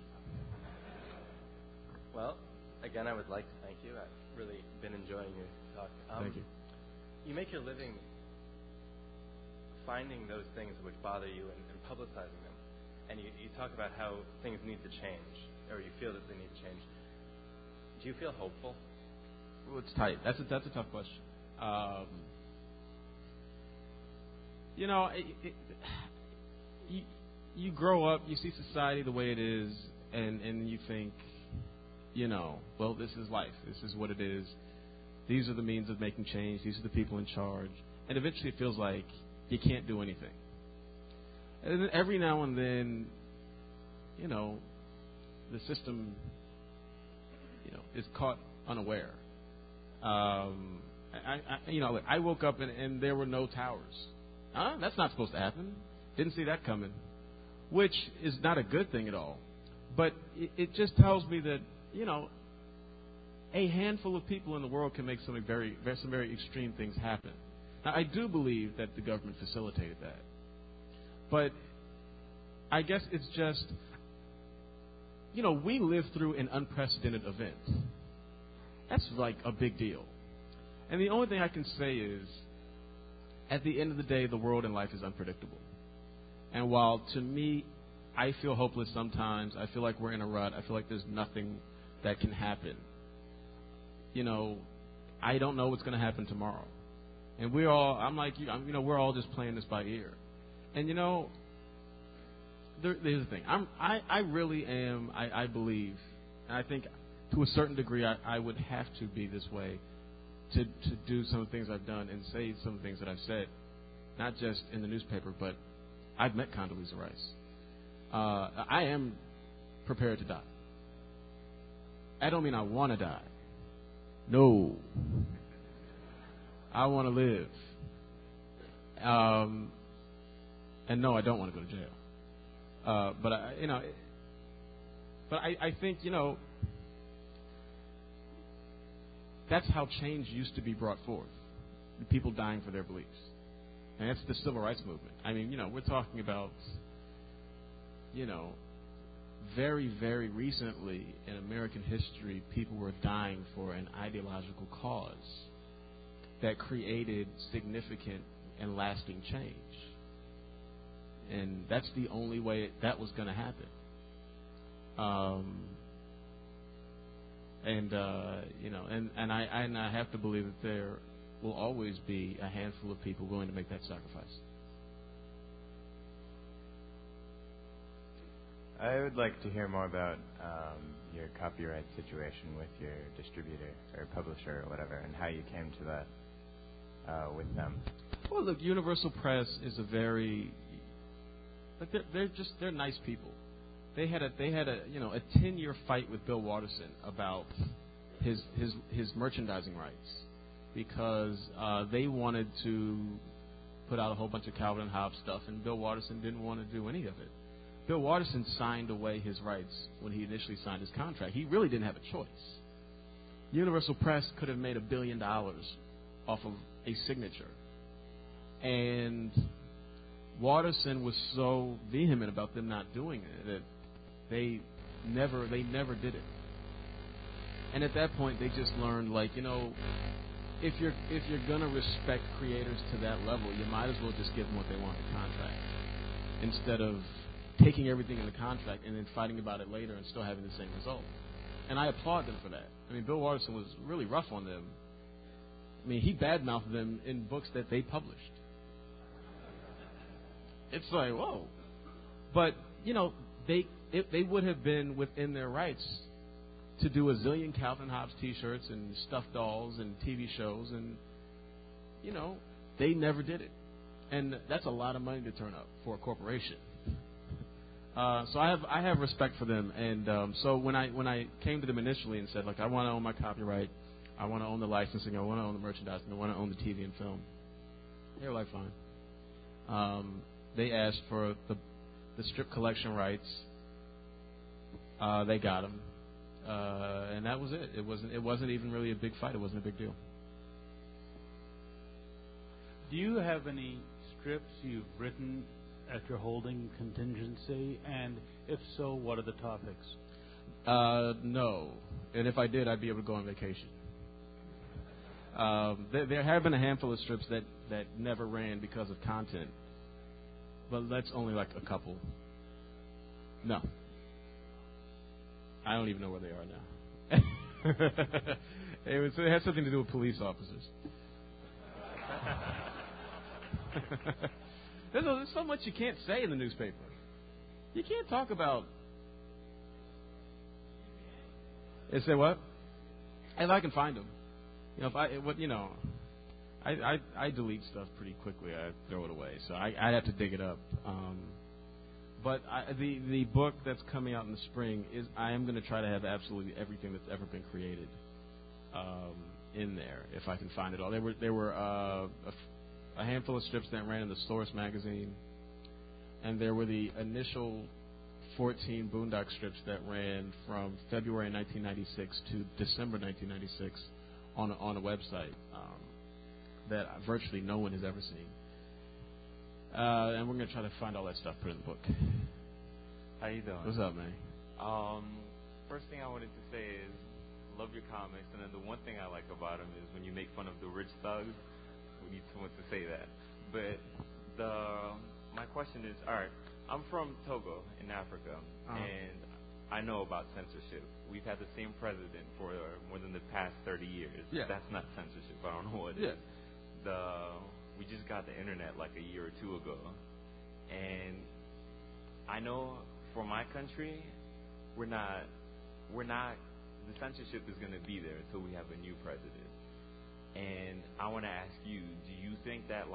Well, again, I would like to thank you. I've really been enjoying your talk. Thank you. You make your living finding those things which bother you and publicizing them. And you talk about how things need to change, or you feel that they need to change. Do you feel hopeful? Well, it's tight. That's a tough question. You grow up, you see society the way it is, and you think, well, this is life. This is what it is. These are the means of making change. These are the people in charge. And eventually it feels like you can't do anything. And then every now and then, the system, is caught unaware. I woke up and there were no towers. That's not supposed to happen. Didn't see that coming. Which is not a good thing at all. But it just tells me that, a handful of people in the world can make some very extreme things happen. Now, I do believe that the government facilitated that. But I guess it's just, we live through an unprecedented event. That's like a big deal. And the only thing I can say is, at the end of the day, the world and life is unpredictable. And while, to me, I feel hopeless sometimes, I feel like we're in a rut, I feel like there's nothing that can happen. I don't know what's going to happen tomorrow. And we're all just playing this by ear. And, here's the thing. I really am, I believe, and I think to a certain degree I would have to be this way to do some of the things I've done and say some of the things that I've said, not just in the newspaper, but I've met Condoleezza Rice. I am prepared to die. I don't mean I want to die. No. I want to live. And no, I don't want to go to jail. But I think, that's how change used to be brought forth. people dying for their beliefs. And that's the civil rights movement. I mean, we're talking about, very, very recently in American history, people were dying for an ideological cause that created significant and lasting change. And that's the only way that was going to happen. I have to believe that there will always be a handful of people willing to make that sacrifice. I would like to hear more about your copyright situation with your distributor or publisher or whatever, and how you came to that with them. Well, look, Universal Press is a very, but they're nice people. They had a 10-year fight with Bill Watterson about his merchandising rights because they wanted to put out a whole bunch of Calvin and Hobbes stuff, and Bill Watterson didn't want to do any of it. Bill Watterson signed away his rights when he initially signed his contract. He really didn't have a choice. Universal Press could have made $1 billion off of a signature. And Watterson was so vehement about them not doing it that they never did it. And at that point, they just learned, if you're gonna respect creators to that level, you might as well just give them what they want in the contract, instead of taking everything in the contract and then fighting about it later and still having the same result. And I applaud them for that. I mean, Bill Watterson was really rough on them. I mean, he badmouthed them in books that they published. It's like, whoa. But, they would have been within their rights to do a zillion Calvin Hobbes T-shirts and stuffed dolls and TV shows, and, they never did it. And that's a lot of money to turn up for a corporation. So I have respect for them, and so when I came to them initially and said, I want to own my copyright, I want to own the licensing, I want to own the merchandising, I want to own the TV and film, they were like, fine. They asked for the strip collection rights. They got them, and that was it. It wasn't even really a big fight. It wasn't a big deal. Do you have any strips you've written at your holding contingency? And if so, what are the topics? No. And if I did, I'd be able to go on vacation. There have been a handful of strips that never ran because of content. But that's only a couple. No. I don't even know where they are now. It has something to do with police officers. There's so much you can't say in the newspaper. You can't talk about. They say what? If I can find them, I delete stuff pretty quickly. I throw it away, so I'd have to dig it up. But the book that's coming out in the spring I am going to try to have absolutely everything that's ever been created in there, if I can find it all. There were a handful of strips that ran in the Source magazine, and there were the initial 14 Boondock strips that ran from February 1996 to December 1996 on a website that virtually no one has ever seen. And we're going to try to find all that stuff, put in the book. How you doing? What's up, man? First thing I wanted to say is, love your comics, and then the one thing I like about them is when you make fun of the rich thugs. We need someone to say that. But my question is, all right, I'm from Togo in Africa, and I know about censorship. We've had the same president for more than the past 30 years. Yeah. That's not censorship. I don't know what it is. We just got the internet a year or two ago, and I know for my country, we're not. The censorship is going to be there until we have a new president. And I want to ask you, do you think that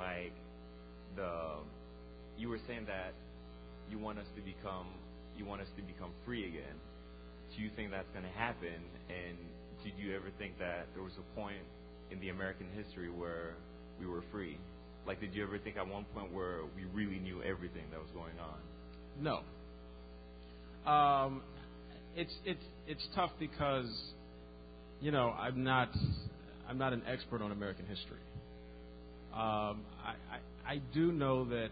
you were saying that you want us to become free again? Do you think that's going to happen? And did you ever think that there was a point in the American history where we were free? Did you ever think at one point where we really knew everything that was going on? No. It's tough because I'm not an expert on American history. I do know that.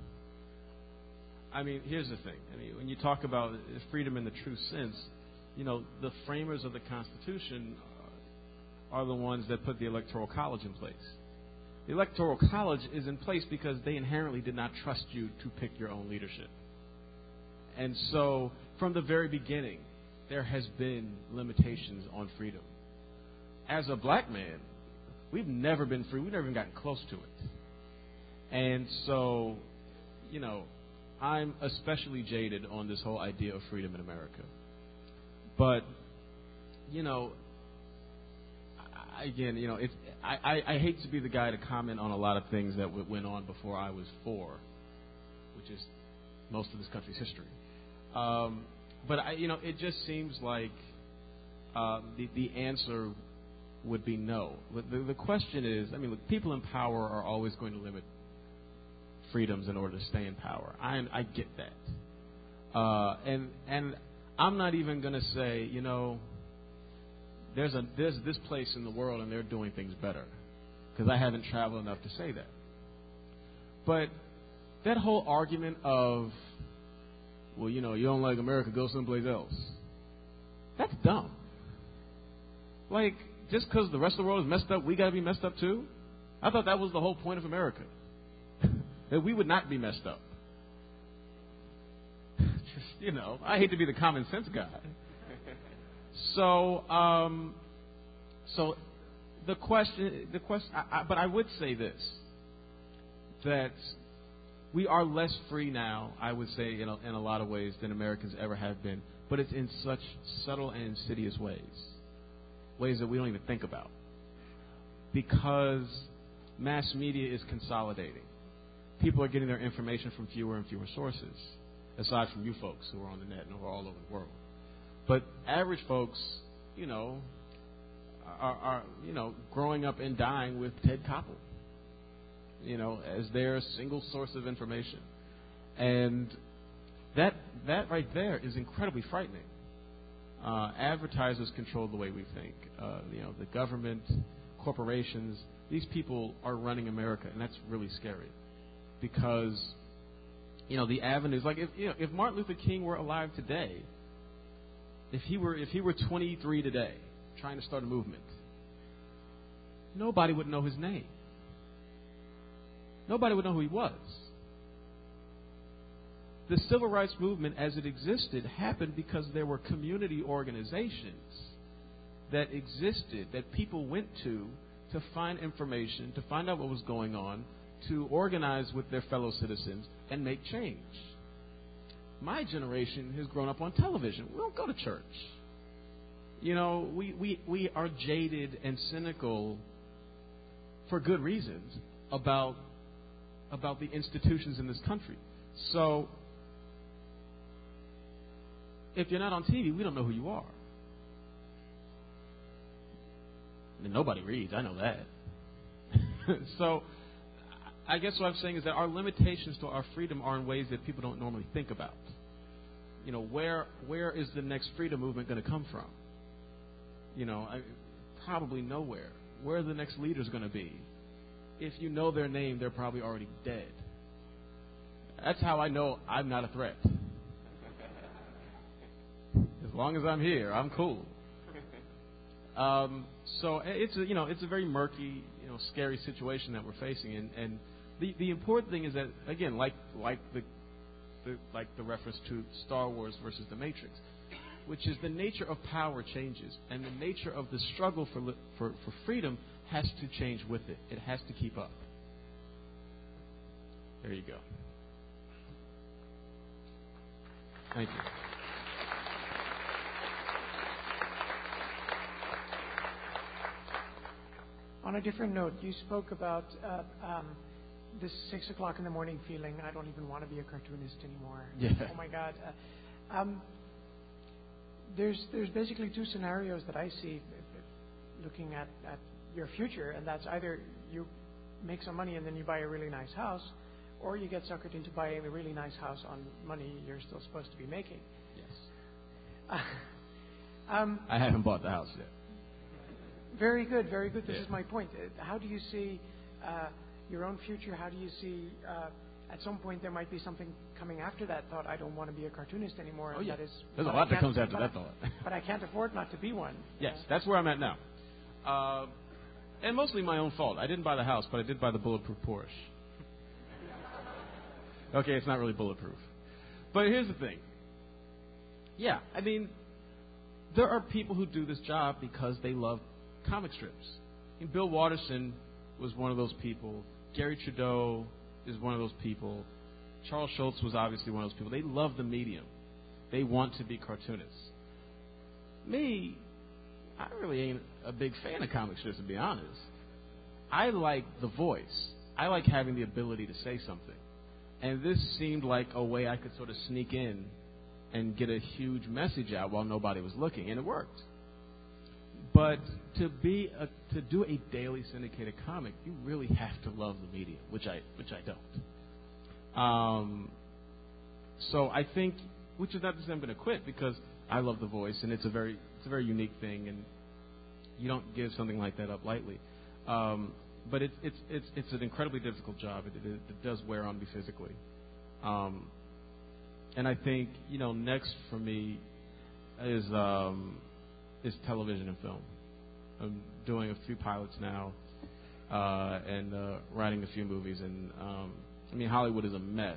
I mean, here's the thing. I mean, when you talk about freedom in the true sense, the framers of the Constitution are the ones that put the Electoral College in place. The Electoral College is in place because they inherently did not trust you to pick your own leadership. And so, from the very beginning, there has been limitations on freedom. As a black man, we've never been free. We've never even gotten close to it. And so, I'm especially jaded on this whole idea of freedom in America. But, again, I hate to be the guy to comment on a lot of things that went on before I was 4, which is most of this country's history. But it just seems like the answer would be no. The question is, look, people in power are always going to limit freedoms in order to stay in power. I get that, and I'm not even going to say, there's this place in the world and they're doing things better, because I haven't traveled enough to say that. But that whole argument of, well, you don't like America, go someplace else. That's dumb. Like, just because the rest of the world is messed up, we got to be messed up too? I thought that was the whole point of America. That we would not be messed up. Just, I hate to be the common sense guy. So the question, but I would say this, that we are less free now, I would say, in a lot of ways than Americans ever have been. But it's in such subtle and insidious ways that we don't even think about. Because mass media is consolidating. People are getting their information from fewer and fewer sources, aside from you folks who are on the net and who are all over the world. But average folks, are growing up and dying with Ted Koppel, as their single source of information. And that right there is incredibly frightening. Advertisers control the way we think. The government, corporations, these people are running America, and that's really scary. Because, the avenues, like if Martin Luther King were alive today, if he were 23 today, trying to start a movement, nobody would know his name. Nobody would know who he was. The civil rights movement as it existed happened because there were community organizations that existed, that people went to find information, to find out what was going on, to organize with their fellow citizens and make change. My generation has grown up on television. We don't go to church. We are jaded and cynical for good reasons about the institutions in this country. So if you're not on TV, we don't know who you are. And nobody reads, I know that. So I guess what I'm saying is that our limitations to our freedom are in ways that people don't normally think about. Where is the next freedom movement going to come from? Probably nowhere. Where are the next leaders going to be? If you know their name, they're probably already dead. That's how I know I'm not a threat. As long as I'm here, I'm cool. So it's a very murky, scary situation that we're facing, and the important thing is that, again, like the reference to Star Wars versus the Matrix, which is the nature of power changes, and the nature of the struggle for freedom has to change with it. It has to keep up. There you go. Thank you. On a different note, you spoke about this 6 o'clock in the morning feeling. I don't even want to be a cartoonist anymore. Yeah. Oh my God. There's basically two scenarios that I see looking at your future, and that's either you make some money and then you buy a really nice house, or you get suckered into buying a really nice house on money you're still supposed to be making. Yes. I haven't bought the house yet. Very good, very good. This Yeah. is my point. How do you see your own future? How do you see? At some point, there might be something coming after that thought. I don't want to be a cartoonist anymore. Oh, yeah. That is, there's a lot that comes after that thought. But I can't afford not to be one. Yes, that's where I'm at now. And mostly my own fault. I didn't buy the house, but I did buy the bulletproof Porsche. Okay, it's not really bulletproof. But here's the thing. Yeah, I mean, there are people who do this job because they love comic strips. I mean, Bill Watterson was one of those people. Gary Trudeau is one of those people. Charles Schultz was obviously one of those people. They love the medium. They want to be cartoonists. Me, I really ain't a big fan of comic strips, to be honest. I like the voice. I like having the ability to say something. And this seemed like a way I could sort of sneak in and get a huge message out while nobody was looking, and it worked. But to do a daily syndicated comic, you really have to love the medium, which I don't. So I think, which is not to say I'm going to quit, because I love the voice, and it's a very unique thing, and you don't give something like that up lightly. But it's an incredibly difficult job. It does wear on me physically. And I think, next for me is television and film. I'm doing a few pilots now, and writing a few movies. And I mean, Hollywood is a mess.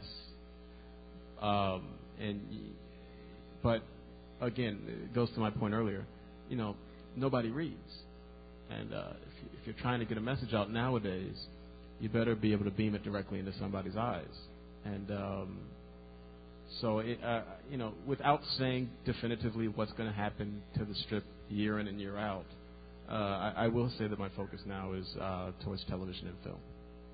But again, it goes to my point earlier. Nobody reads. And if you're trying to get a message out nowadays, you better be able to beam it directly into somebody's eyes. And so, without saying definitively what's going to happen to the strip year in and year out, I will say that my focus now is towards television and film.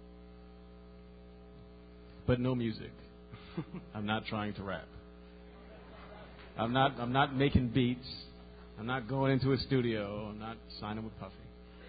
But no music. I'm not trying to rap. I'm not making beats. I'm not going into a studio. I'm not signing with Puffy.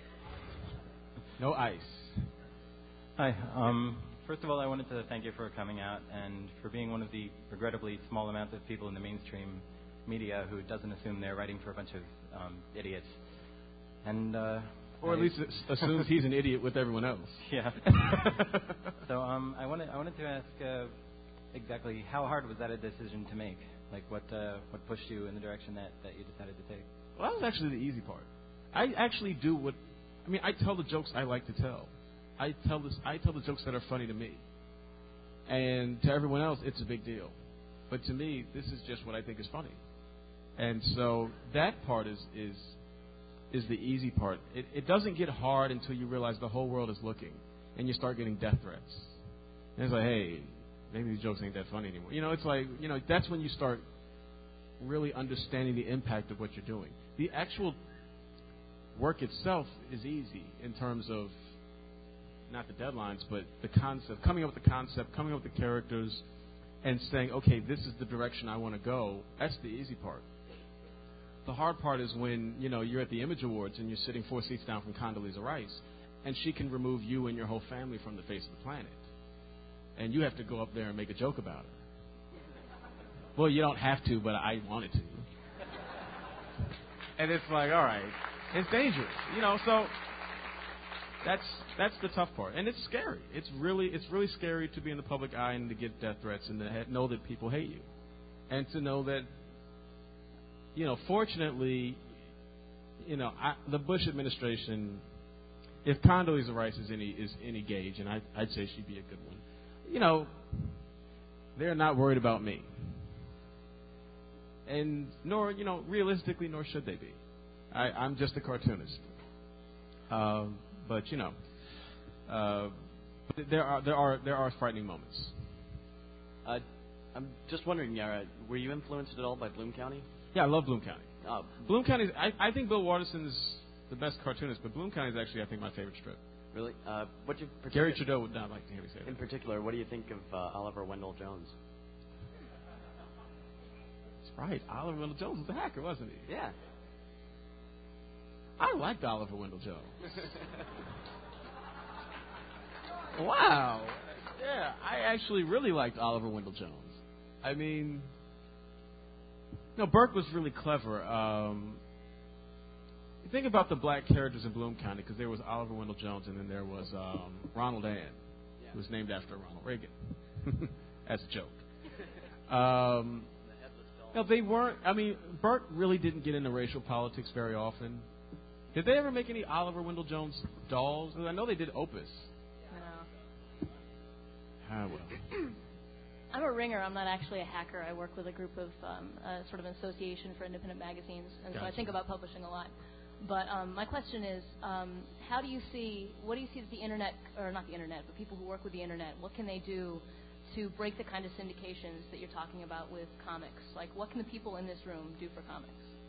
No ice. Hi. First of all, I wanted to thank you for coming out and for being one of the regrettably small amount of people in the mainstream media who doesn't assume they're writing for a bunch of idiots. And or at least assumes he's an idiot with everyone else. Yeah. So I wanted to ask exactly how hard was that a decision to make? Like what pushed you in the direction that you decided to take? Well, that was actually the easy part. I actually do I tell the jokes I like to tell. I tell the jokes that are funny to me. And to everyone else, it's a big deal. But to me, this is just what I think is funny. And so that part is the easy part. It doesn't get hard until you realize the whole world is looking and you start getting death threats. And it's like, hey, maybe these jokes ain't that funny anymore. It's like, that's when you start really understanding the impact of what you're doing. The actual work itself is easy in terms of not the deadlines, but the concept, coming up with the concept, coming up with the characters, and saying, okay, this is the direction I want to go. That's the easy part. The hard part is when, you're at the Image Awards and you're sitting 4 seats down from Condoleezza Rice, and she can remove you and your whole family from the face of the planet. And you have to go up there and make a joke about her. Well, you don't have to, but I wanted to. And it's like, all right, it's dangerous, so that's the tough part. And it's scary. It's really scary to be in the public eye and to get death threats and to know that people hate you. And to know that, fortunately, the Bush administration, if Condoleezza Rice is any gauge, and I'd say she'd be a good one, they're not worried about me. And nor, realistically, nor should they be. I'm just a cartoonist. But there are frightening moments. I'm just wondering, were you influenced at all by Bloom County? Yeah, I love Bloom County. Bloom County. I think Bill Watterson's the best cartoonist, but Bloom County is actually, I think, my favorite strip. Really? Gary Trudeau would not like to hear me say that. In particular, what do you think of Oliver Wendell Jones? That's right. Oliver Wendell Jones was a hacker, wasn't he? Yeah. I liked Oliver Wendell Jones. Wow. Yeah, I actually really liked Oliver Wendell Jones. I mean, Burke was really clever. think about the black characters in Bloom County, because there was Oliver Wendell Jones, and then there was Ronald Ann, who was named after Ronald Reagan. As a joke. No, they weren't. I mean, Burt really didn't get into racial politics very often. Did they ever make any Oliver Wendell Jones dolls? I know they did Opus. No. Ah, well. I'm a ringer. I'm not actually a hacker. I work with a group of sort of an association for independent magazines, and so I think about publishing a lot. But my question is, what do you see that the internet, or not the internet, but people who work with the internet, what can they do to break the kind of syndications that you're talking about with comics? Like, what can the people in this room do for comics?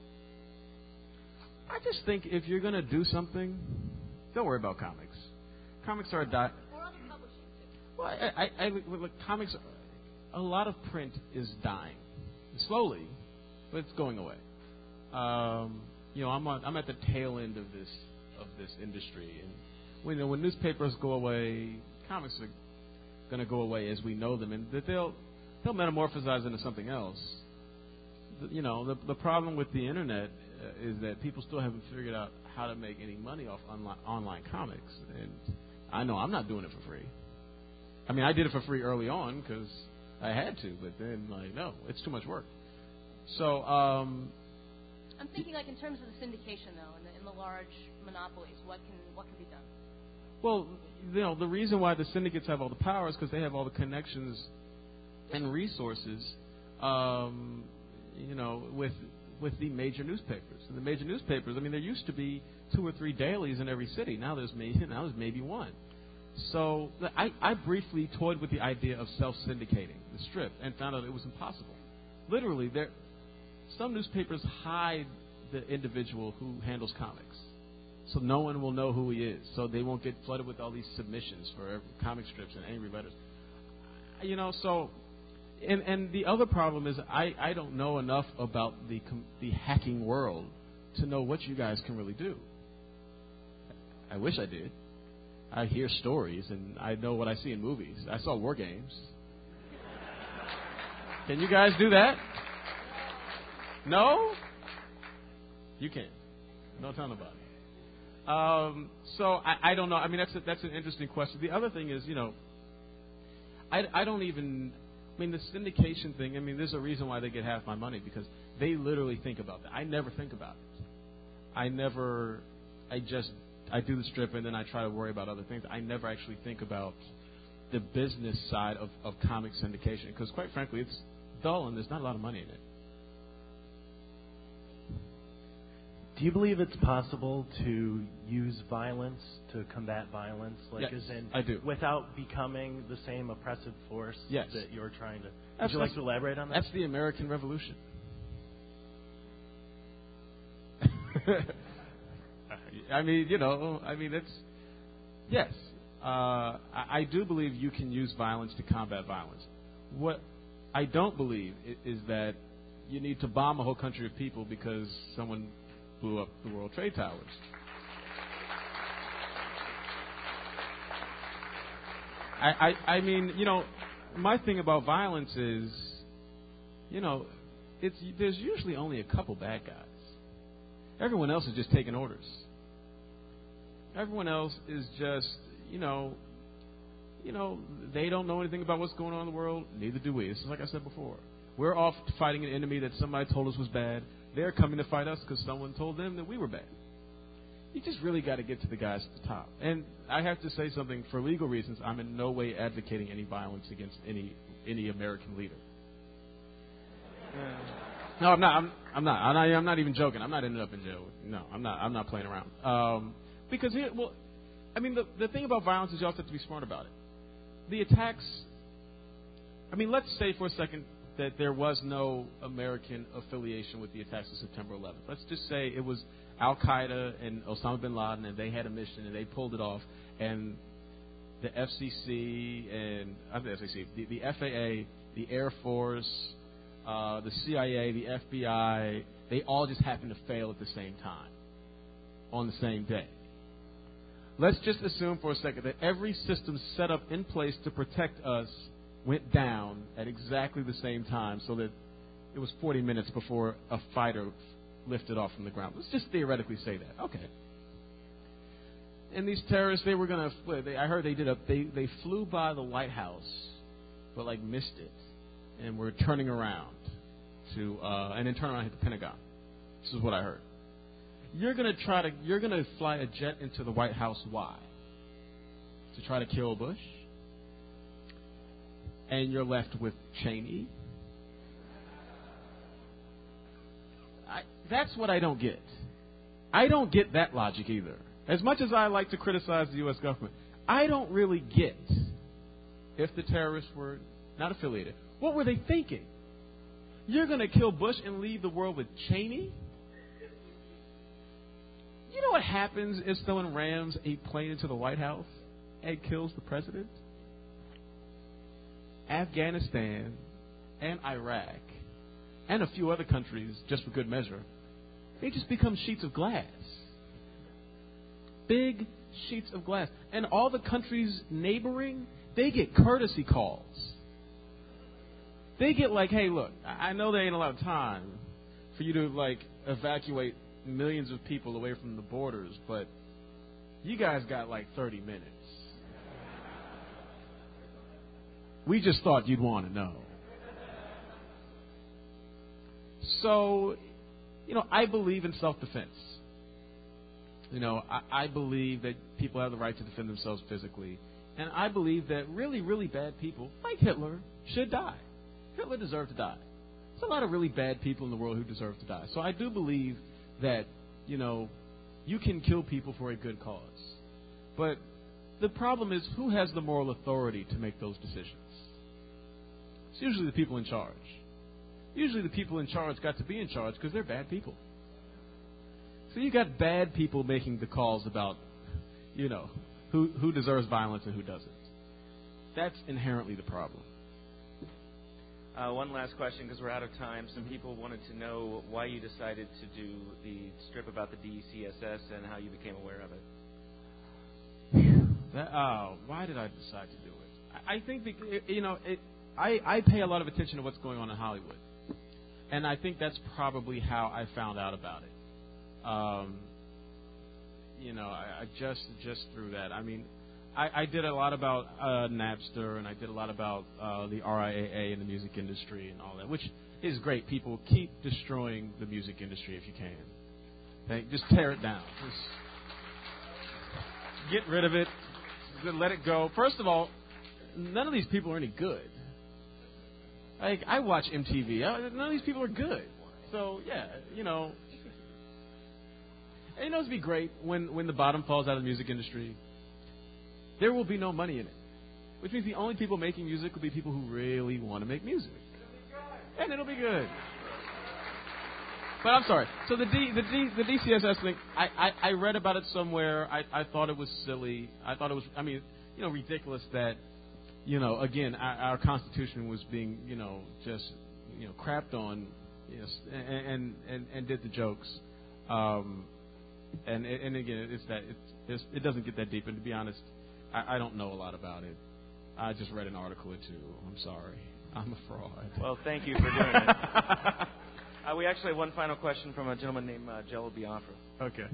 I just think if you're going to do something, don't worry about comics. Comics are Or other publishing, too. Well, look, comics, a lot of print is dying. Slowly, but it's going away. I'm at the tail end of this industry, and when newspapers go away, comics are going to go away as we know them, and that they'll metamorphosize into something else. The problem with the internet is that people still haven't figured out how to make any money off online comics, and I know I'm not doing it for free. I mean, I did it for free early on because I had to, but then no, it's too much work. So I'm thinking, like, in terms of the syndication, though, in the large monopolies, what can be done? Well, the reason why the syndicates have all the power is because they have all the connections and resources, with the major newspapers. And the major newspapers, I mean, there used to be 2 or 3 dailies in every city. Now there's maybe one. So I briefly toyed with the idea of self-syndicating the strip and found out it was impossible. Literally, some newspapers hide the individual who handles comics, so no one will know who he is. So they won't get flooded with all these submissions for comic strips and angry letters. And the other problem is I don't know enough about the hacking world to know what you guys can really do. I wish I did. I hear stories and I know what I see in movies. I saw War Games. Can you guys do that? No? You can. Don't tell nobody. So I don't know. I mean, that's an interesting question. The other thing is, I don't even. I mean, the syndication thing. I mean, there's a reason why they get half my money, because they literally think about that. I never think about it. I do the strip and then I try to worry about other things. I never actually think about the business side of comic syndication, because quite frankly, it's dull and there's not a lot of money in it. Do you believe it's possible to use violence to combat violence? Yes, I do. Without becoming the same oppressive force yes. that you're trying to... Would you like to elaborate on that? That's the American Revolution. It's... Yes. I do believe you can use violence to combat violence. What I don't believe is that you need to bomb a whole country of people because someone blew up the World Trade Towers. My thing about violence is, there's usually only a couple bad guys. Everyone else is just taking orders. Everyone else is just, they don't know anything about what's going on in the world. Neither do we. This is like I said before. We're off fighting an enemy that somebody told us was bad. They're coming to fight us because someone told them that we were bad. You just really got to get to the guys at the top. And I have to say something, for legal reasons, I'm in no way advocating any violence against any American leader. No, I'm not. I'm not even joking. I'm not ending up in jail. No, I'm not playing around. Because the thing about violence is you also have to be smart about it. The attacks. Let's say for a second that there was no American affiliation with the attacks of September 11th. Let's just say it was Al-Qaeda and Osama bin Laden, and they had a mission, and they pulled it off, and the FCC and the FAA, the Air Force, the CIA, the FBI, they all just happened to fail at the same time, on the same day. Let's just assume for a second that every system set up in place to protect us went down at exactly the same time, so that it was 40 minutes before a fighter lifted off from the ground. Let's just theoretically say that. Okay. And these terrorists, they were going to, I heard they flew by the White House, but like missed it, and were turning around and then turn around and hit the Pentagon. This is what I heard. You're going to fly a jet into the White House. Why? To try to kill Bush? And you're left with Cheney? That's what I don't get. I don't get that logic either. As much as I like to criticize the U.S. government, I don't really get if the terrorists were not affiliated. What were they thinking? You're going to kill Bush and leave the world with Cheney? You know what happens if someone rams a plane into the White House and kills the president? Afghanistan and Iraq and a few other countries, just for good measure, they just become sheets of glass. Big sheets of glass. And all the countries neighboring, they get courtesy calls. They get like, hey, look, I know there ain't a lot of time for you to, like, evacuate millions of people away from the borders, but you guys got like 30 minutes. We just thought you'd want to know. So, I believe in self-defense. I believe that people have the right to defend themselves physically. And I believe that really, really bad people, like Hitler, should die. Hitler deserved to die. There's a lot of really bad people in the world who deserve to die. So I do believe that, you can kill people for a good cause. But the problem is, who has the moral authority to make those decisions? It's usually the people in charge. Usually the people in charge got to be in charge because they're bad people. So you got bad people making the calls about, who deserves violence and who doesn't. That's inherently the problem. One last question, because we're out of time. Some people wanted to know why you decided to do the strip about the DCSS and how you became aware of it. Why did I decide to do it? I think, I pay a lot of attention to what's going on in Hollywood. And I think that's probably how I found out about it. I just through that. I mean, I did a lot about Napster, and I did a lot about the RIAA and the music industry and all that, which is great. People, keep destroying the music industry if you can. Just tear it down. Just get rid of it. Let it go. First of all, none of these people are any good. Like, I watch MTV. None of these people are good. So, yeah, And it'd be great when the bottom falls out of the music industry. There will be no money in it. Which means the only people making music will be people who really want to make music. And it'll be good. But I'm sorry. So the DCSS thing, I read about it somewhere. I thought it was silly. I thought it was, ridiculous that, again, our Constitution was being, just, crapped on, and did the jokes. And again, it doesn't get that deep. And to be honest, I don't know a lot about it. I just read an article or two. I'm sorry. I'm a fraud. Well, thank you for doing it. We actually have one final question from a gentleman named Jello Biafra. Okay.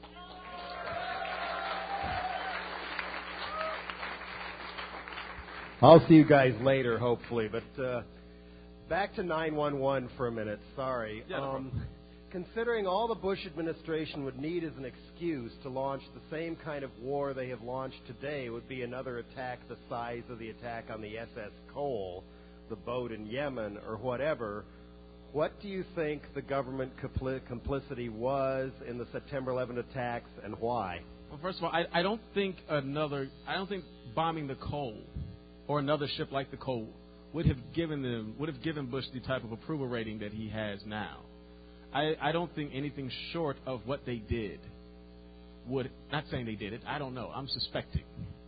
I'll see you guys later, hopefully. But back to 911 for a minute. Sorry. Yeah, no problem. Considering all the Bush administration would need as an excuse to launch the same kind of war they have launched today would be another attack the size of the attack on the SS Cole, the boat in Yemen, or whatever, what do you think the government complicity was in the September 11 attacks, and why? Well, first of all, I don't think bombing the Cole or another ship like the Cole would have given Bush the type of approval rating that he has now. I don't think anything short of what they did would, not saying they did it, I don't know, I'm suspecting.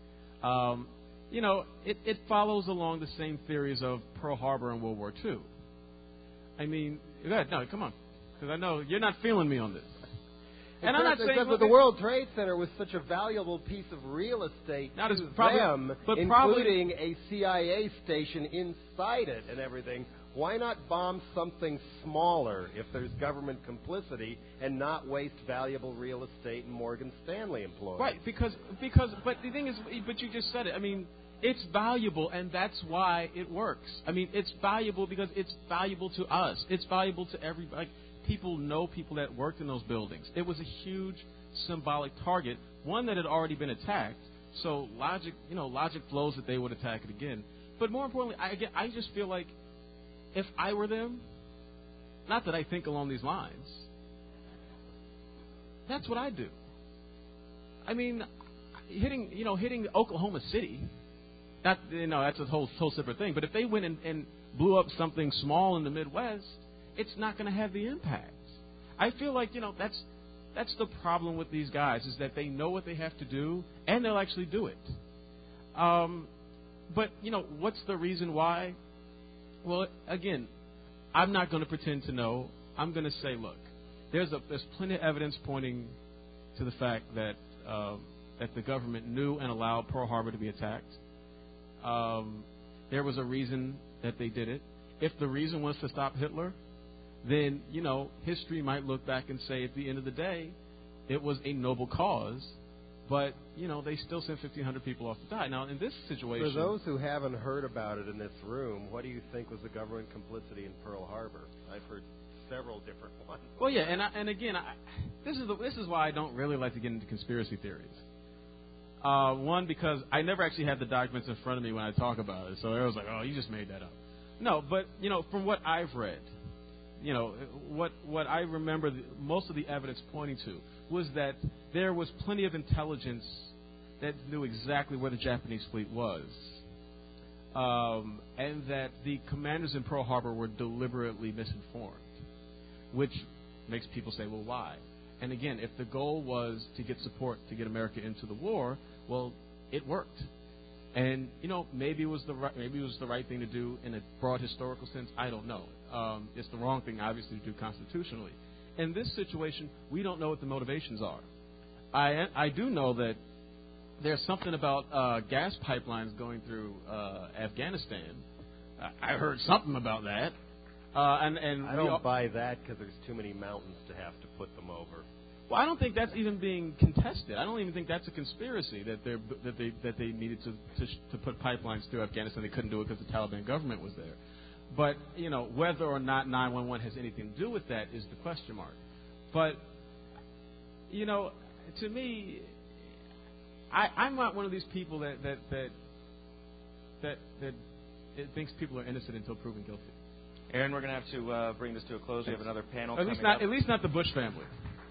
It follows along the same theories of Pearl Harbor and World War II. I mean, go ahead, no, come on, because I know you're not feeling me on this. And I'm not saying that the World Trade Center was such a valuable piece of real estate including a CIA station inside it and everything. Why not bomb something smaller if there's government complicity and not waste valuable real estate and Morgan Stanley employees? Right, because but the thing is, but you just said it. I mean, it's valuable, and that's why it works. I mean, it's valuable because it's valuable to us. It's valuable to everybody. Like, people know people that worked in those buildings. It was a huge symbolic target, one that had already been attacked. So logic flows that they would attack it again. But more importantly, I just feel like if I were them, not that I think along these lines, that's what I'd do. I mean, hitting Oklahoma City, that's a whole separate thing. But if they went and blew up something small in the Midwest, it's not going to have the impact. I feel like, that's the problem with these guys, is that they know what they have to do, and they'll actually do it. But, what's the reason why? Well, again, I'm not going to pretend to know. I'm going to say, look, there's plenty of evidence pointing to the fact that the government knew and allowed Pearl Harbor to be attacked. There was a reason that they did it. If the reason was to stop Hitler, then, history might look back and say at the end of the day, it was a noble cause, but, they still sent 1,500 people off to die. Now, in this situation... For those who haven't heard about it in this room, what do you think was the government complicity in Pearl Harbor? I've heard several different ones. Well, yeah, and again, this is why I don't really like to get into conspiracy theories. One, because I never actually had the documents in front of me when I talk about it, so I was like, oh, you just made that up. No, but, from what I've read, what I remember most of the evidence pointing to was that there was plenty of intelligence that knew exactly where the Japanese fleet was, and that the commanders in Pearl Harbor were deliberately misinformed, which makes people say, well, why? And again, if the goal was to get support to get America into the war, well, it worked. And maybe it was the right thing to do in a broad historical sense. I don't know. It's the wrong thing, obviously, to do constitutionally. In this situation, we don't know what the motivations are. I do know that there's something about gas pipelines going through Afghanistan. I heard something about that. And I don't buy that because there's too many mountains to have to put them over. Well, I don't think that's even being contested. I don't even think that's a conspiracy that they needed to put pipelines through Afghanistan. They couldn't do it because the Taliban government was there. But whether or not 911 has anything to do with that is the question mark. But to me, I'm not one of these people that thinks people are innocent until proven guilty. Aaron, we're going to have to bring this to a close. We have another panel coming up. At least not the Bush family.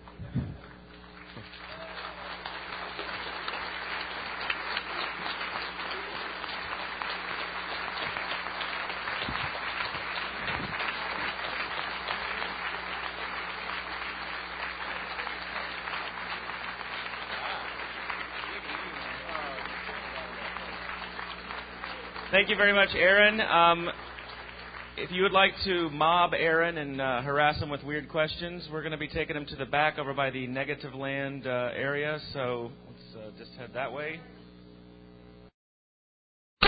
Thank you very much, Aaron. If you would like to mob Aaron and harass him with weird questions, we're going to be taking him to the back over by the Negative Land area, so let's just head that way.